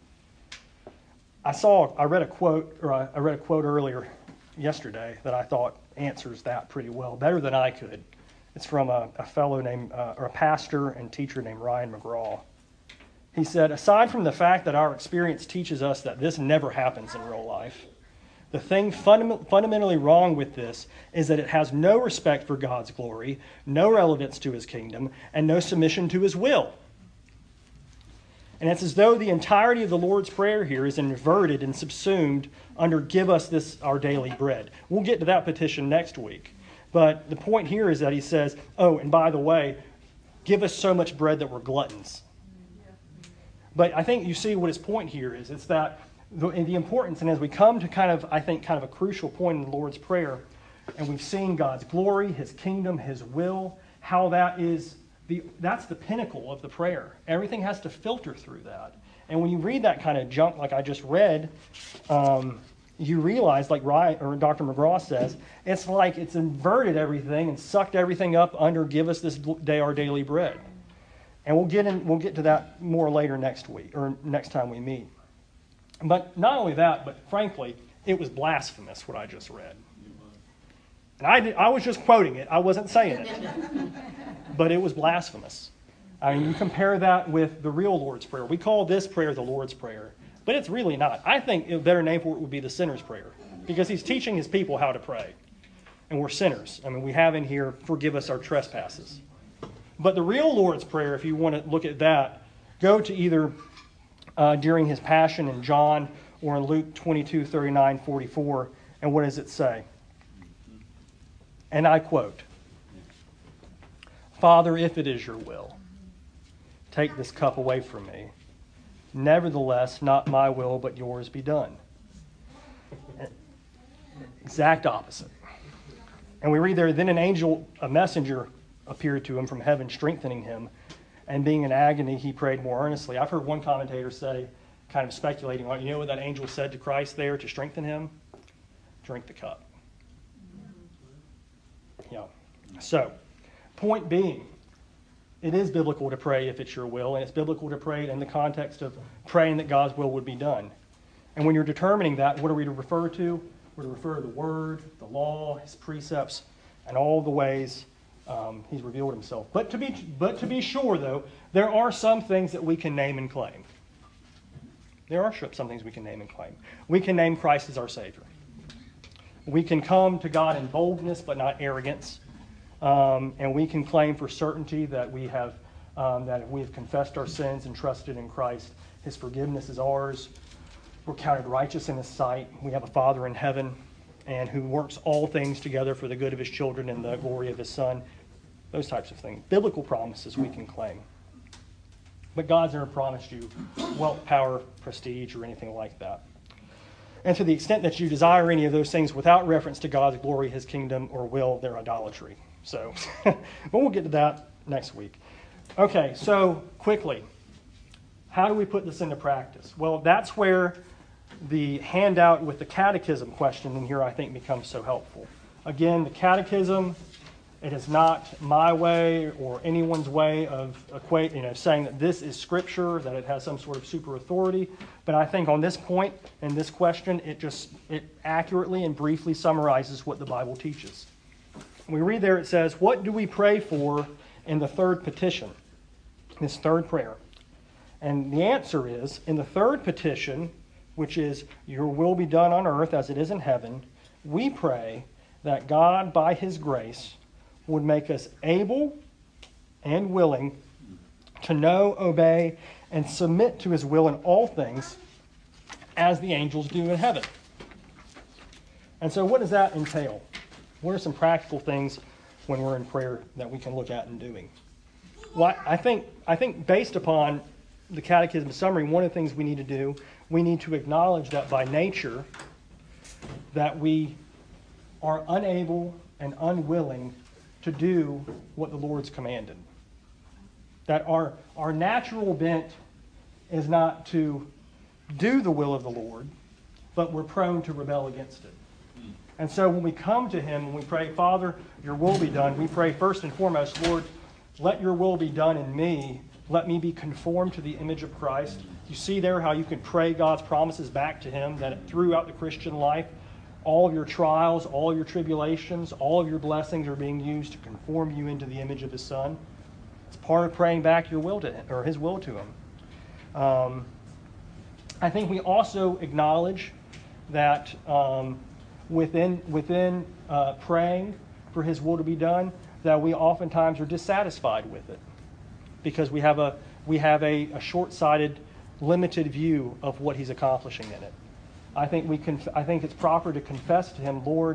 I saw, I read a quote, or I, I read a quote earlier yesterday that I thought answers that pretty well, better than I could. It's from a, a fellow named, uh, or a pastor and teacher named Ryan McGraw. He said, aside from the fact that our experience teaches us that this never happens in real life, the thing fundam- fundamentally wrong with this is that it has no respect for God's glory, no relevance to His kingdom, and no submission to His will. And it's as though the entirety of the Lord's Prayer here is inverted and subsumed under give us this our daily bread. We'll get to that petition next week. But the point here is that he says, oh, and by the way, give us so much bread that we're gluttons. But I think you see what his point here is. It's that the, the importance, and as we come to kind of, I think, kind of a crucial point in the Lord's Prayer, and we've seen God's glory, His kingdom, His will, how that is, the that's the pinnacle of the prayer. Everything has to filter through that. And when you read that kind of junk like I just read, um, you realize, like Ryan, or Doctor McGraw says, it's like it's inverted everything and sucked everything up under "Give us this day our daily bread." And we'll get in, we'll get to that more later next week or next time we meet. But not only that, but frankly, it was blasphemous what I just read. And I did, I was just quoting it. I wasn't saying it, but it was blasphemous. I mean, you compare that with the real Lord's Prayer. We call this prayer the Lord's Prayer, but it's really not. I think a better name for it would be the sinner's prayer, because he's teaching his people how to pray. And we're sinners. I mean, we have in here, forgive us our trespasses. But the real Lord's Prayer, if you want to look at that, go to either uh, during his Passion in John or in Luke twenty-two, thirty-nine, forty-four. And what does it say? And I quote, "Father, if it is your will, take this cup away from me. Nevertheless, not my will, but yours be done." Exact opposite. And we read there, then an angel, a messenger, appeared to him from heaven, strengthening him. And being in agony, he prayed more earnestly. I've heard one commentator say, kind of speculating, well, you know what that angel said to Christ there to strengthen him? Drink the cup. Yeah. So, point being, it is biblical to pray if it's your will, and it's biblical to pray in the context of praying that God's will would be done. And when you're determining that, what are we to refer to? We're to refer to the Word, the law, His precepts, and all the ways um, He's revealed Himself. But to be, but to be sure, though, there are some things that we can name and claim. There are some things we can name and claim. We can name Christ as our Savior. We can come to God in boldness, but not arrogance. Um, and we can claim for certainty that we have um, that if we have confessed our sins and trusted in Christ, His forgiveness is ours. We're counted righteous in His sight. We have a Father in heaven, and who works all things together for the good of His children and the glory of His Son. Those types of things. Biblical promises we can claim. But God's never promised you wealth, power, prestige, or anything like that. And to the extent that you desire any of those things without reference to God's glory, His kingdom, or will, they're idolatry. So, but we'll get to that next week. Okay, so quickly, how do we put this into practice? Well, that's where the handout with the catechism question in here, I think, becomes so helpful. Again, the catechism, it is not my way or anyone's way of equate, you know, saying that this is Scripture, that it has some sort of super authority. But I think on this point, in this question, it just it accurately and briefly summarizes what the Bible teaches. We read there, it says, what do we pray for in the third petition, this third prayer? And the answer is, in the third petition, which is, your will be done on earth as it is in heaven, we pray that God, by His grace, would make us able and willing to know, obey, and submit to His will in all things, as the angels do in heaven. And so what does that entail? What are some practical things when we're in prayer that we can look at and doing? Well, I think I think based upon the catechism summary, one of the things we need to do, we need to acknowledge that by nature, that we are unable and unwilling to do what the Lord's commanded. That our, our natural bent is not to do the will of the Lord, but we're prone to rebel against it. And so when we come to Him and we pray, Father, your will be done, we pray first and foremost, Lord, let your will be done in me. Let me be conformed to the image of Christ. You see there how you can pray God's promises back to Him, that throughout the Christian life, all of your trials, all of your tribulations, all of your blessings are being used to conform you into the image of His Son. It's part of praying back your will to Him, or His will to Him. Um, I think we also acknowledge that um, within within uh, praying for His will to be done, that we oftentimes are dissatisfied with it, because we have a we have a, a short-sighted, limited view of what He's accomplishing in it. I think we can. I think it's proper to confess to Him, Lord,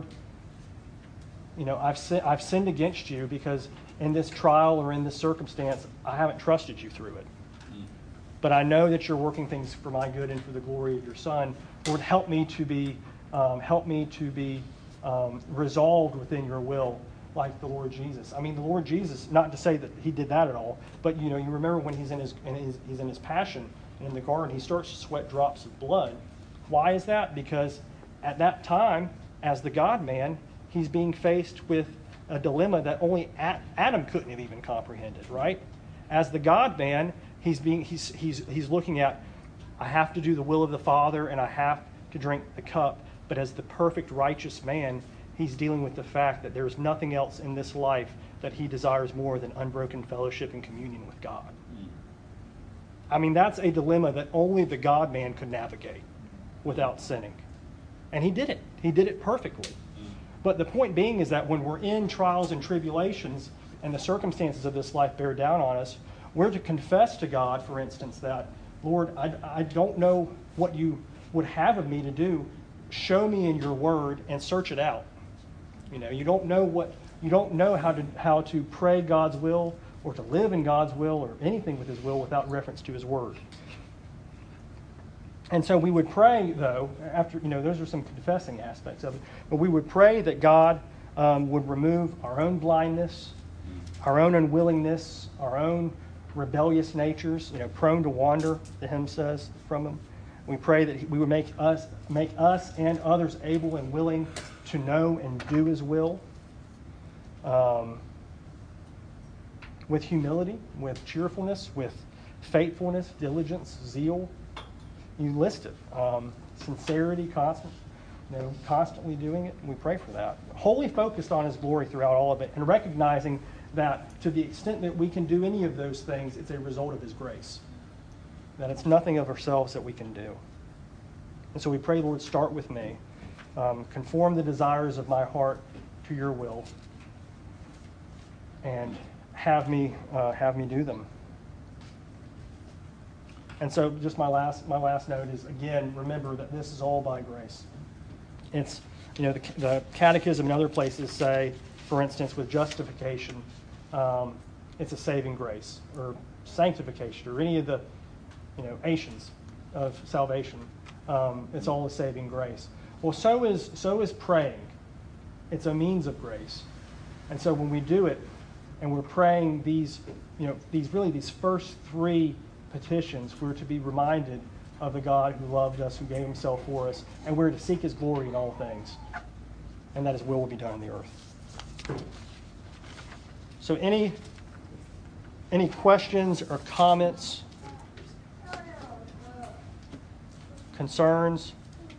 you know, I've sin, I've sinned against you because in this trial or in this circumstance, I haven't trusted you through it. But I know that you're working things for my good and for the glory of your Son. Lord, help me to be um, help me to be um, resolved within your will, like the Lord Jesus. I mean, the Lord Jesus, not to say that He did that at all, but you know, you remember when He's in His, in his He's in His Passion, in the garden, he starts to sweat drops of blood. Why is that? Because at that time, as the God-man, he's being faced with a dilemma that only Adam couldn't have even comprehended, right? As the God-man, he's being he's he's he's looking at, I have to do the will of the Father and I have to drink the cup. But as the perfect righteous man, he's dealing with the fact that there's nothing else in this life that he desires more than unbroken fellowship and communion with God. I mean, that's a dilemma that only the God-man could navigate without sinning. And he did it. He did it perfectly. But the point being is that when we're in trials and tribulations and the circumstances of this life bear down on us, we're to confess to God, for instance, that, Lord, I, I don't know what you would have of me to do. Show me in your word and search it out. You know, you don't know what you don't know how to how to pray God's will or to live in God's will or anything with his will without reference to his word. And so we would pray, though, after, you know, those are some confessing aspects of it, but we would pray that God um, would remove our own blindness, our own unwillingness, our own rebellious natures, you know, prone to wander, the hymn says, from him. We pray that he, we would make us, make us and others able and willing to know and do his will. Um, with humility, with cheerfulness, with faithfulness, diligence, zeal. You list it. Um, sincerity, constant, you know, constantly doing it. We pray for that. Wholly focused on his glory throughout all of it, and recognizing that to the extent that we can do any of those things, it's a result of his grace. That it's nothing of ourselves that we can do. And so we pray, Lord, start with me. Um, conform the desires of my heart to your will. And have me uh, have me do them. And so just my last my last note is, again, remember that this is all by grace. It's, you know, the, the Catechism and other places say, for instance, with justification, um, it's a saving grace, or sanctification, or any of the, you know, ations of salvation. Um, it's all a saving grace. Well, so is so is praying. It's a means of grace. And so when we do it, and we're praying these, you know, these really these first three petitions, we're to be reminded of the God who loved us, who gave himself for us, and we're to seek his glory in all things, and that his will will be done on the earth. So any any questions or comments, concerns?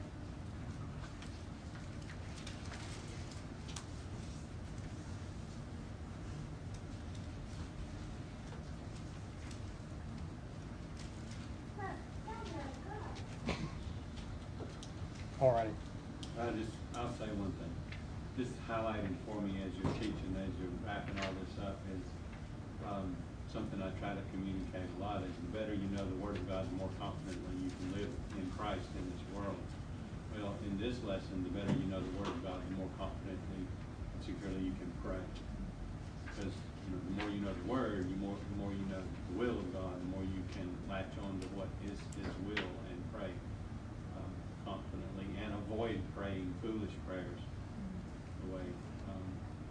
All righty. I just, I'll say one thing. Just highlighting for me as you're teaching, as you're wrapping all this up, is um, something I try to communicate a lot, is the better you know the Word of God, the more confidently you can live in Christ in this world. Well, in this lesson, the better you know the Word of God, the more confidently and securely you can pray. Because, you know, the more you know the Word, the more, the more you know the will of God, the more you can latch on to what is His will and pray um, confidently, and avoid praying foolish prayers the way um,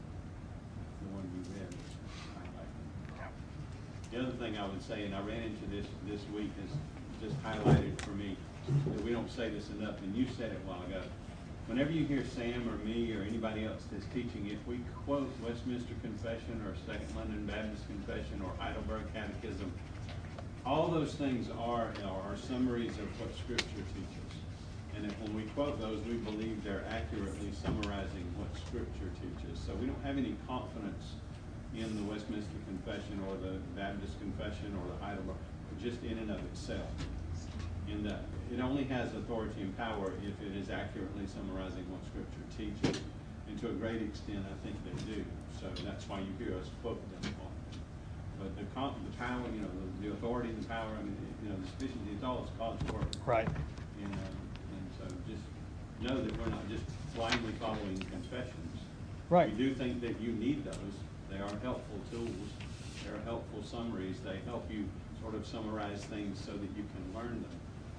the one you read highlighted. The other thing I would say, and I ran into this this week, is just highlighted for me, that we don't say this enough, and you said it a while ago. Whenever you hear Sam or me or anybody else that's teaching, if we quote Westminster Confession or Second London Baptist Confession or Heidelberg Catechism, all those things are, are summaries of what Scripture teaches. And if when we quote those, we believe they're accurately summarizing what Scripture teaches. So we don't have any confidence in the Westminster Confession or the Baptist Confession or the Heidelberg, just in and of itself. In that it only has authority and power if it is accurately summarizing what Scripture teaches. And to a great extent, I think they do. So that's why you hear us quote them often. But the, the power, you know, the, the authority and the power, I mean, you know, the sufficiency, it's all it's God's word. Right. And, uh, and so just know that we're not just blindly following confessions. Right. We do think that you need those. They are helpful tools. They're helpful summaries. They help you sort of summarize things so that you can learn them.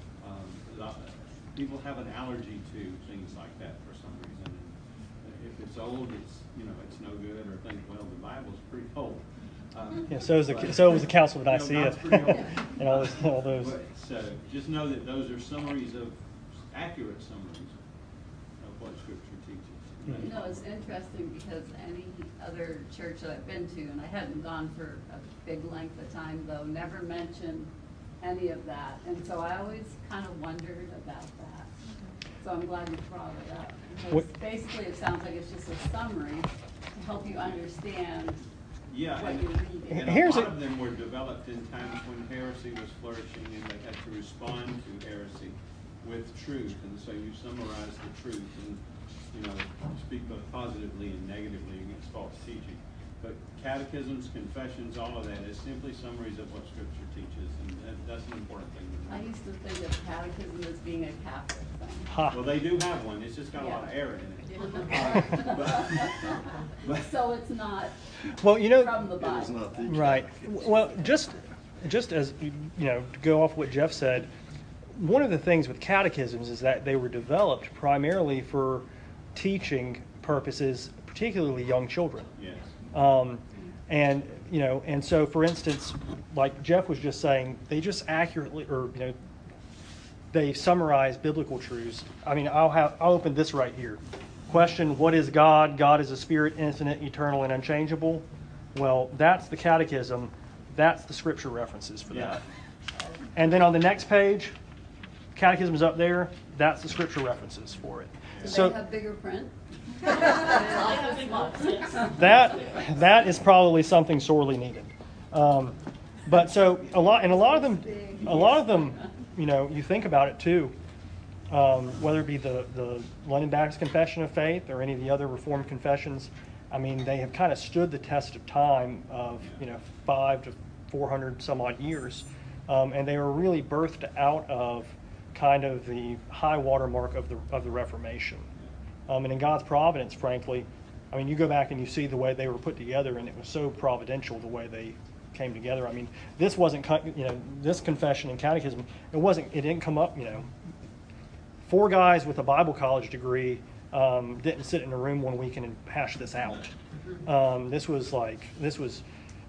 Um, people have an allergy to things like that for some reason. And if it's old, it's, you know, it's no good, or think, well, the Bible's pretty old. Um, Yeah, so is the but- so was the Council of You know, Nicaea, God's pretty old. and all those all those. But- So just know that those are summaries of, accurate summaries of what Scripture teaches. You know, it's interesting because any other church that I've been to, and I hadn't gone for a big length of time though, never mentioned any of that. And so I always kind of wondered about that. So I'm glad you brought it up. Because What- basically it sounds like it's just a summary to help you understand Yeah, what and, you're reading. and a Here's lot a- of them were developed in times when heresy was flourishing and they had to respond to heresy with truth. And so you summarize the truth and, you know, speak both positively and negatively against false teaching. But catechisms, confessions, all of that is simply summaries of what Scripture teaches, and that, that's an important thing to I know. used to think of catechism as being a Catholic thing. Ha. Well, they do have one, it's just got a lot of Yeah. error in it. But- but- So it's not Well, you know, from the It is Bible. not the. right. Well, just just as you know, to go off what Jeff said, one of the things with catechisms is that they were developed primarily for teaching purposes, particularly young children. Yes. Um, and you know, and so for instance, like Jeff was just saying, they just accurately, or you know, they summarize biblical truths. I mean, I'll have I'll open this right here. Question: What is God? God is a spirit, infinite, eternal, and unchangeable. Well, that's the catechism. That's the scripture references for Yeah. that. And then on the next page, catechism's up there. That's the scripture references for it. Do So they have bigger print? Not this much. that that is probably something sorely needed. Um, but so a lot, and a lot of them, a lot of them, you know, you think about it too. Um, whether it be the the London Baptist Confession of Faith or any of the other Reformed confessions, I mean, they have kind of stood the test of time of you know five to four hundred some odd years, um, and they were really birthed out of kind of the high watermark of the of the Reformation. Um, and in God's providence, frankly, I mean, you go back and you see the way they were put together, and it was so providential the way they came together. I mean, this wasn't, co- you know, this confession and catechism, it wasn't, it didn't come up, you know, four guys with a Bible college degree um, didn't sit in a room one weekend and hash this out. Um, this was like, this was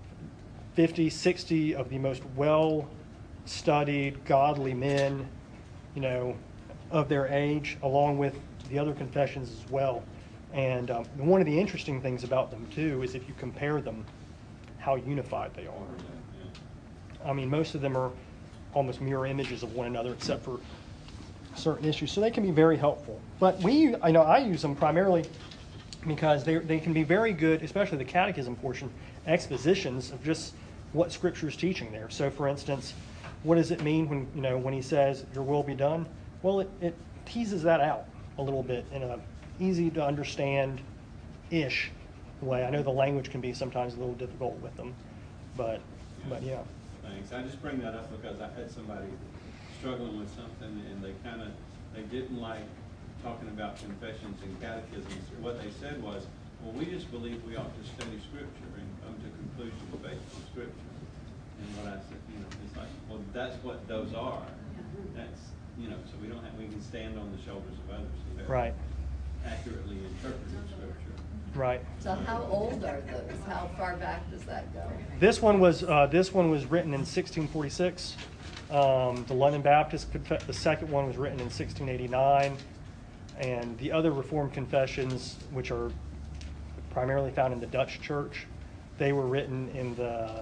fifty, sixty of the most well-studied, godly men, you know, of their age, along with the other confessions as well. And um, one of the interesting things about them too is if you compare them, how unified they are. I mean, most of them are almost mirror images of one another, except for certain issues. So they can be very helpful. But we, I know, I use them primarily because they they can be very good, especially the catechism portion, expositions of just what Scripture is teaching there. So, for instance, what does it mean when you know when he says, "Your will be done"? Well, it, it teases that out a little bit in a easy to understand ish way. I know the language can be sometimes a little difficult with them, but but yeah. Thanks. I just bring that up because I had somebody struggling with something and they kind of, they didn't like talking about confessions and catechisms. What they said was, well, we just believe we ought to study Scripture and come to conclusions based on Scripture. And what I said, you know, it's like, well, that's what those are. That's, you know, so we don't have, we can stand on the shoulders of others who have Right. accurately interpreted Scripture. Right. So how old are those? How far back does that go? This one was uh, this one was written in sixteen forty-six. Um, the London Baptist, Conf- the second one was written in sixteen eighty-nine, and the other Reformed confessions, which are primarily found in the Dutch Church, they were written in the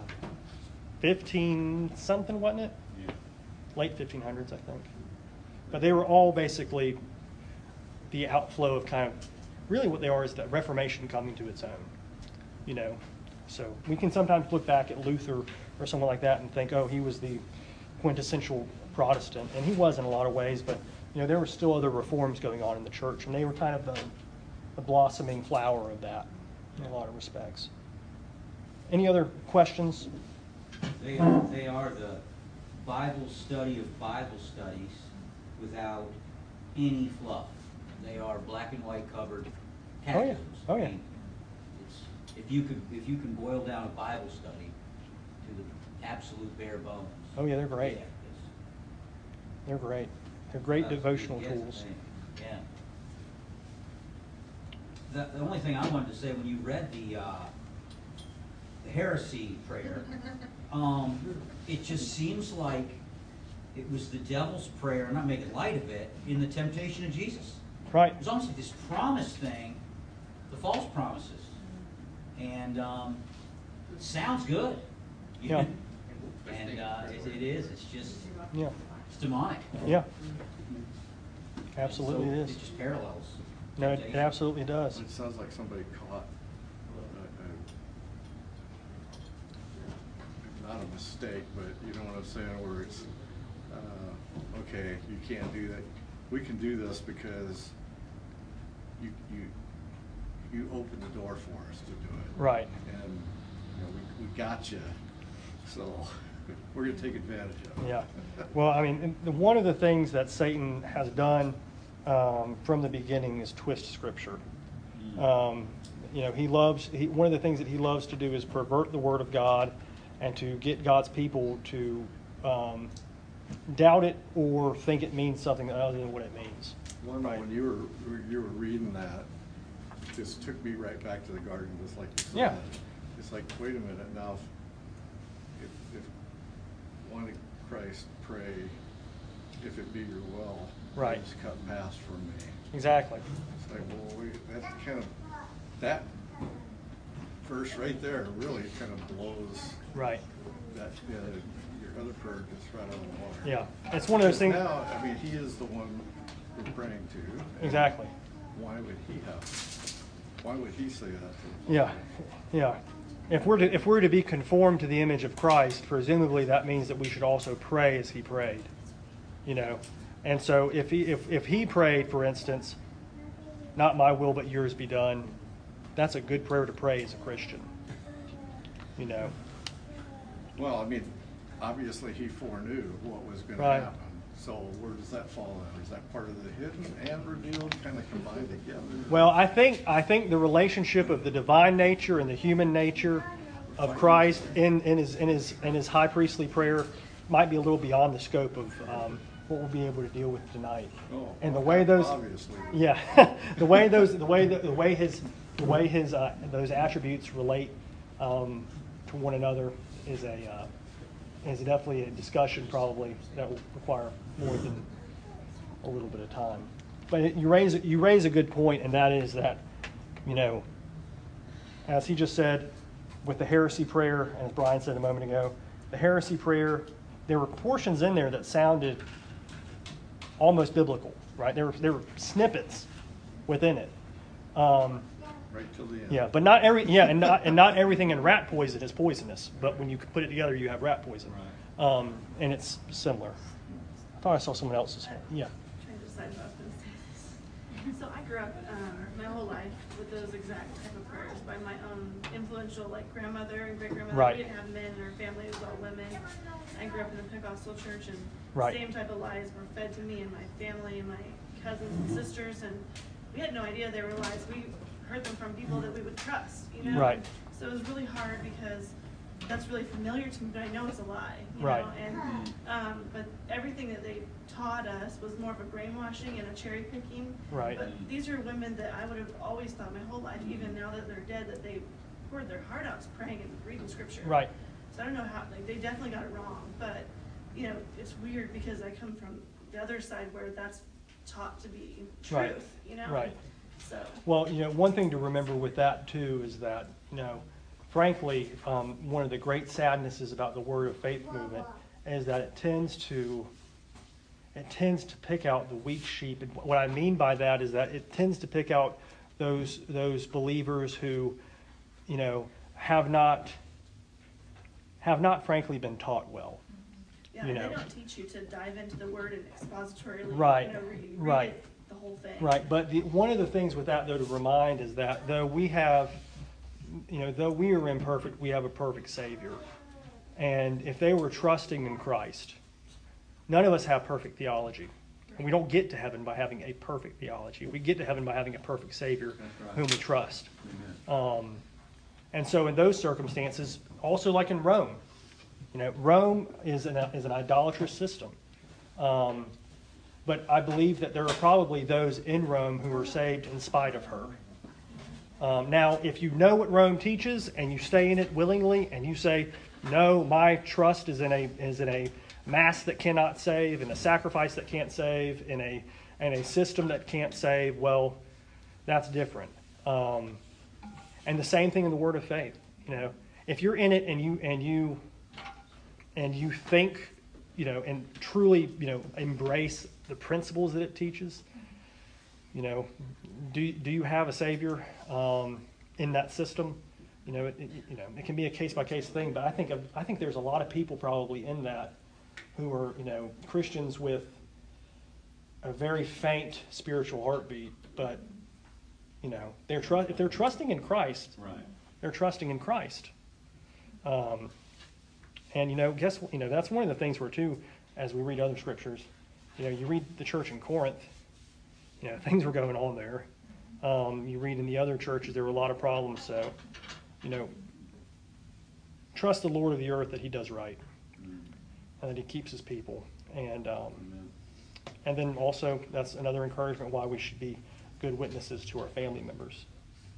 fifteen something, wasn't it? Yeah. Late fifteen hundreds, I think. But they were all basically the outflow of kind of really what they are is the Reformation coming to its own, you know. So we can sometimes look back at Luther or someone like that and think, oh, he was the quintessential Protestant, and he was in a lot of ways. But you know, there were still other reforms going on in the church, and they were kind of the, the blossoming flower of that in a lot of respects. Any other questions? They are, they are the Bible study of Bible studies without any fluff. They are black and white covered Oh, yeah. catechisms. Oh, yeah. I mean, it's, if you could, if you can boil down a Bible study to the absolute bare bones. Oh, yeah, they're great. yeah, it's- They're great. They're great that's- devotional yes, tools. they- Yeah. The, the only thing I wanted to say, when you read the, uh, the heresy prayer, um, it just seems like it was the devil's prayer, I'm not making light of it, in the temptation of Jesus. Right. It was almost like this promise thing, the false promises. And um, it sounds good. Yeah. And uh, it, it is, it's just, Yeah. it's demonic. Yeah. Absolutely So it is. It just parallels. No, it, it temptation. absolutely does. It sounds like somebody caught, uh, uh, not a mistake, but you know what I'm saying, where it's, uh, okay, you can't do that. We can do this because you, you, you opened the door for us to do it. Right. And, you know, we, we got you, so we're gonna take advantage of it. Yeah. Well, I mean, and the, one of the things that Satan has done um, from the beginning is twist Scripture. Um, you know, he loves, he, one of the things that he loves to do is pervert the Word of God and to get God's people to um, doubt it or think it means something other than what it means. Well, no, when you were, you were reading that, it just took me right back to the garden, just like you said. Yeah. It's like, wait a minute, now, if, if, if one in Christ pray, if it be your will, Right. please cut paths for me. Exactly. It's like, well, we, that kind of, that verse right there really kind of blows Right. that, uh, your other prayer just right out of the water. Yeah. It's one of those things. Now, I mean, he is the one we're praying to. and Exactly. Why would he have, why would he say that to the Yeah. Father? Yeah. If we're to, if we're to be conformed to the image of Christ, presumably that means that we should also pray as he prayed. You know. And so if he if, if he prayed, for instance, not my will but yours be done, that's a good prayer to pray as a Christian. You know. Well, I mean, obviously he foreknew what was going Right. to happen. So where does that fall in? Is that part of the hidden and revealed kind of combined together? Well, I think I think the relationship of the divine nature and the human nature of Christ in, in his in his in his high priestly prayer might be a little beyond the scope of um, what we'll be able to deal with tonight. Oh, And the way those obviously. yeah, the way those the way the, the way his the way his uh, those attributes relate um, to one another is a uh, is definitely a discussion probably that will require more than a little bit of time. But it, you raise you raise a good point, and that is that, you know, as he just said, with the heresy prayer, and as Brian said a moment ago, the heresy prayer, there were portions in there that sounded almost biblical, right? There were there were snippets within it. Um, Right till the end. yeah, but not every yeah, and not and not everything in rat poison is poisonous. But when you put it together, you have rat poison, um, and it's similar. I thought I saw someone else's hand. Yeah. Trying to decide what I was going to say this. So I grew up um, my whole life with those exact type of prayers by my own influential like grandmother and great grandmother. Right. We didn't have men in our family; it was all women. I grew up in the Pentecostal church, and Right. same type of lies were fed to me and my family and my cousins and sisters, and we had no idea they were lies. We heard them from people that we would trust, you know. Right. So it was really hard because that's really familiar to me, but I know it's a lie, you Right. know. And um, but everything that they taught us was more of a brainwashing and a cherry picking. Right. But these are women that I would have always thought my whole life, even now that they're dead, that they poured their heart out praying and reading scripture. Right. So I don't know how, like, they definitely got it wrong, but you know, it's weird because I come from the other side where that's taught to be truth, Right. you know. Right. So. Well, you know, one thing to remember with that too is that, you know, frankly, um, one of the great sadnesses about the Word of Faith movement is that it tends to it tends to pick out the weak sheep. And what I mean by that is that it tends to pick out those those believers who, you know, have not have not frankly been taught well. Yeah, you and know. they don't teach you to dive into the word and expositorily, Right, you know, read, read right. it, the whole thing. Right, but the, one of the things with that, though, to remind is that though we have, you know, though we are imperfect, we have a perfect Savior. And if they were trusting in Christ, none of us have perfect theology. And we don't get to heaven by having a perfect theology. We get to heaven by having a perfect Savior That's right. whom we trust. Amen. Um, and so in those circumstances, also like in Rome, you know, Rome is an, is an idolatrous system. Um, but I believe that there are probably those in Rome who were saved in spite of her. Um, now, if you know what Rome teaches and you stay in it willingly, and you say, "No, my trust is in a is in a mass that cannot save, in a sacrifice that can't save, in a in a system that can't save," well, that's different. Um, and the same thing in the word of faith. You know, if you're in it and you and you and you think, you know, and truly, you know, embrace the principles that it teaches, you know, do do you have a savior um, in that system? You know, it, it, you know, it can be a case by case thing, but I think of, I think there's a lot of people probably in that who are, you know, Christians with a very faint spiritual heartbeat, but you know, they're tr- if they're trusting in Christ, Right. they're trusting in Christ. Um, and you know, guess you know that's one of the things where too, as we read other scriptures, you know, you read the church in Corinth, you know, things were going on there. Um, you read in the other churches there were a lot of problems. So, you know, trust the Lord of the earth that He does right, Mm. and that He keeps His people. And um, Amen. and then also that's another encouragement why we should be good witnesses to our family members.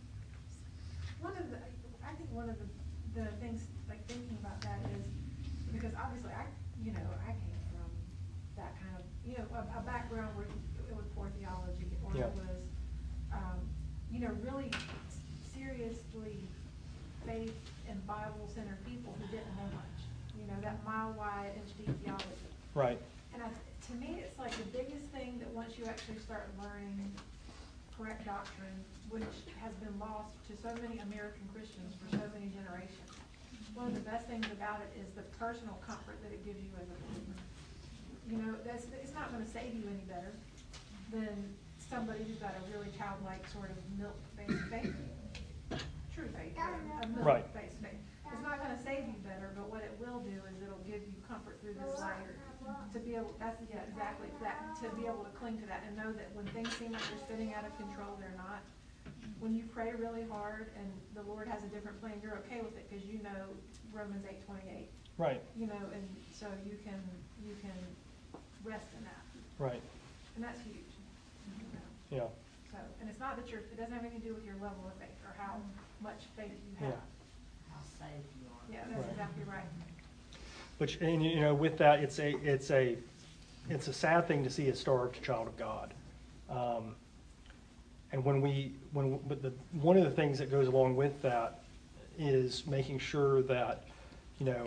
One of the, I think one of the, the things, like thinking about that is, because obviously I, you know, I came from that kind of, you know, a, a background where it was poor theology, or Yeah. it was, um, you know, really seriously faith and Bible-centered people who didn't know much. You know, that mile wide, inch deep theology. Right. And I, to me, it's like the biggest thing that once you actually start learning correct doctrine, which has been lost to so many American Christians for so many generations. One of the best things about it is the personal comfort that it gives you as a believer. You know, that's, it's not going to save you any better than somebody who's got a really childlike sort of milk-based faith. True faith, but a Right. milk-based faith. It's not going to save you better, but what it will do is it'll give you comfort through this life. To be able, that's, yeah, exactly, that, to be able to cling to that and know that when things seem like they're spinning out of control, they're not. When you pray really hard and the Lord has a different plan, you're okay with it because you know Romans eight twenty-eight. Right. You know, and so you can, you can rest in that. Right. And that's huge. You know? Yeah. So, and it's not that you're, it doesn't have anything to do with your level of faith or how much faith you have. Yeah. How safe you are. Yeah, that's Right. exactly right. But and you know, with that, it's a it's a it's a sad thing to see a starved child of God. Um, and when we when but the one of the things that goes along with that is making sure that, you know,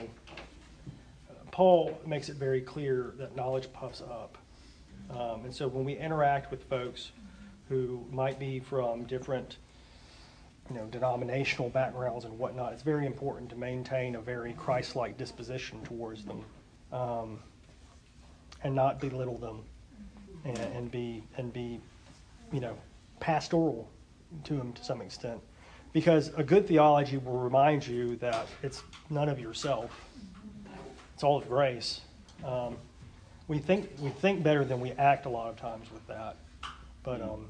Paul makes it very clear that knowledge puffs up. Um, and so when we interact with folks who might be from different, you know, denominational backgrounds and whatnot, it's very important to maintain a very Christ-like disposition towards them, um, and not belittle them, and, and be and be, you know, pastoral to them to some extent, because a good theology will remind you that it's none of yourself; it's all of grace. Um, we think we think better than we act a lot of times with that, but um,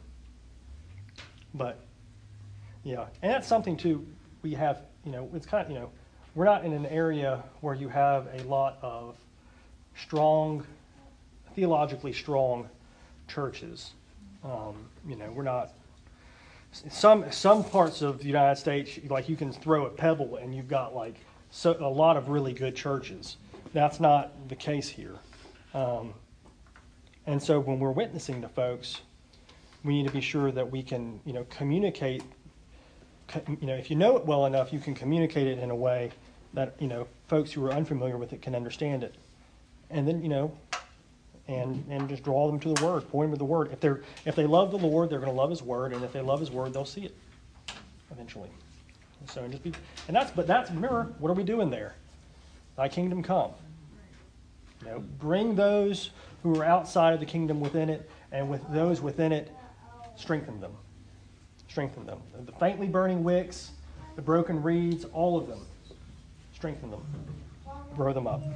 but. Yeah, and that's something too. We have, you know, it's kind of, you know, we're not in an area where you have a lot of strong, theologically strong churches. Um, you know, we're not. Some some parts of the United States, like you can throw a pebble and you've got like so a lot of really good churches. That's not the case here. Um, and so when we're witnessing to folks, we need to be sure that we can, you know, communicate. You know, if you know it well enough, you can communicate it in a way that, you know, folks who are unfamiliar with it can understand it. And then, you know, and and just draw them to the Word, point them to the Word. If they're if they love the Lord, they're going to love His Word, and if they love His Word, they'll see it eventually. So and just be, and that's but that's remember, what are we doing there? Thy kingdom come. You know, bring those who are outside of the kingdom within it, and with those within it, strengthen them. Strengthen them. The faintly burning wicks, the broken reeds, all of them. Strengthen them. Grow them up.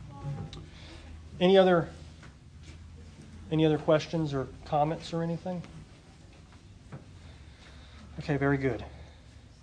Any other any other questions or comments or anything? Okay, very good.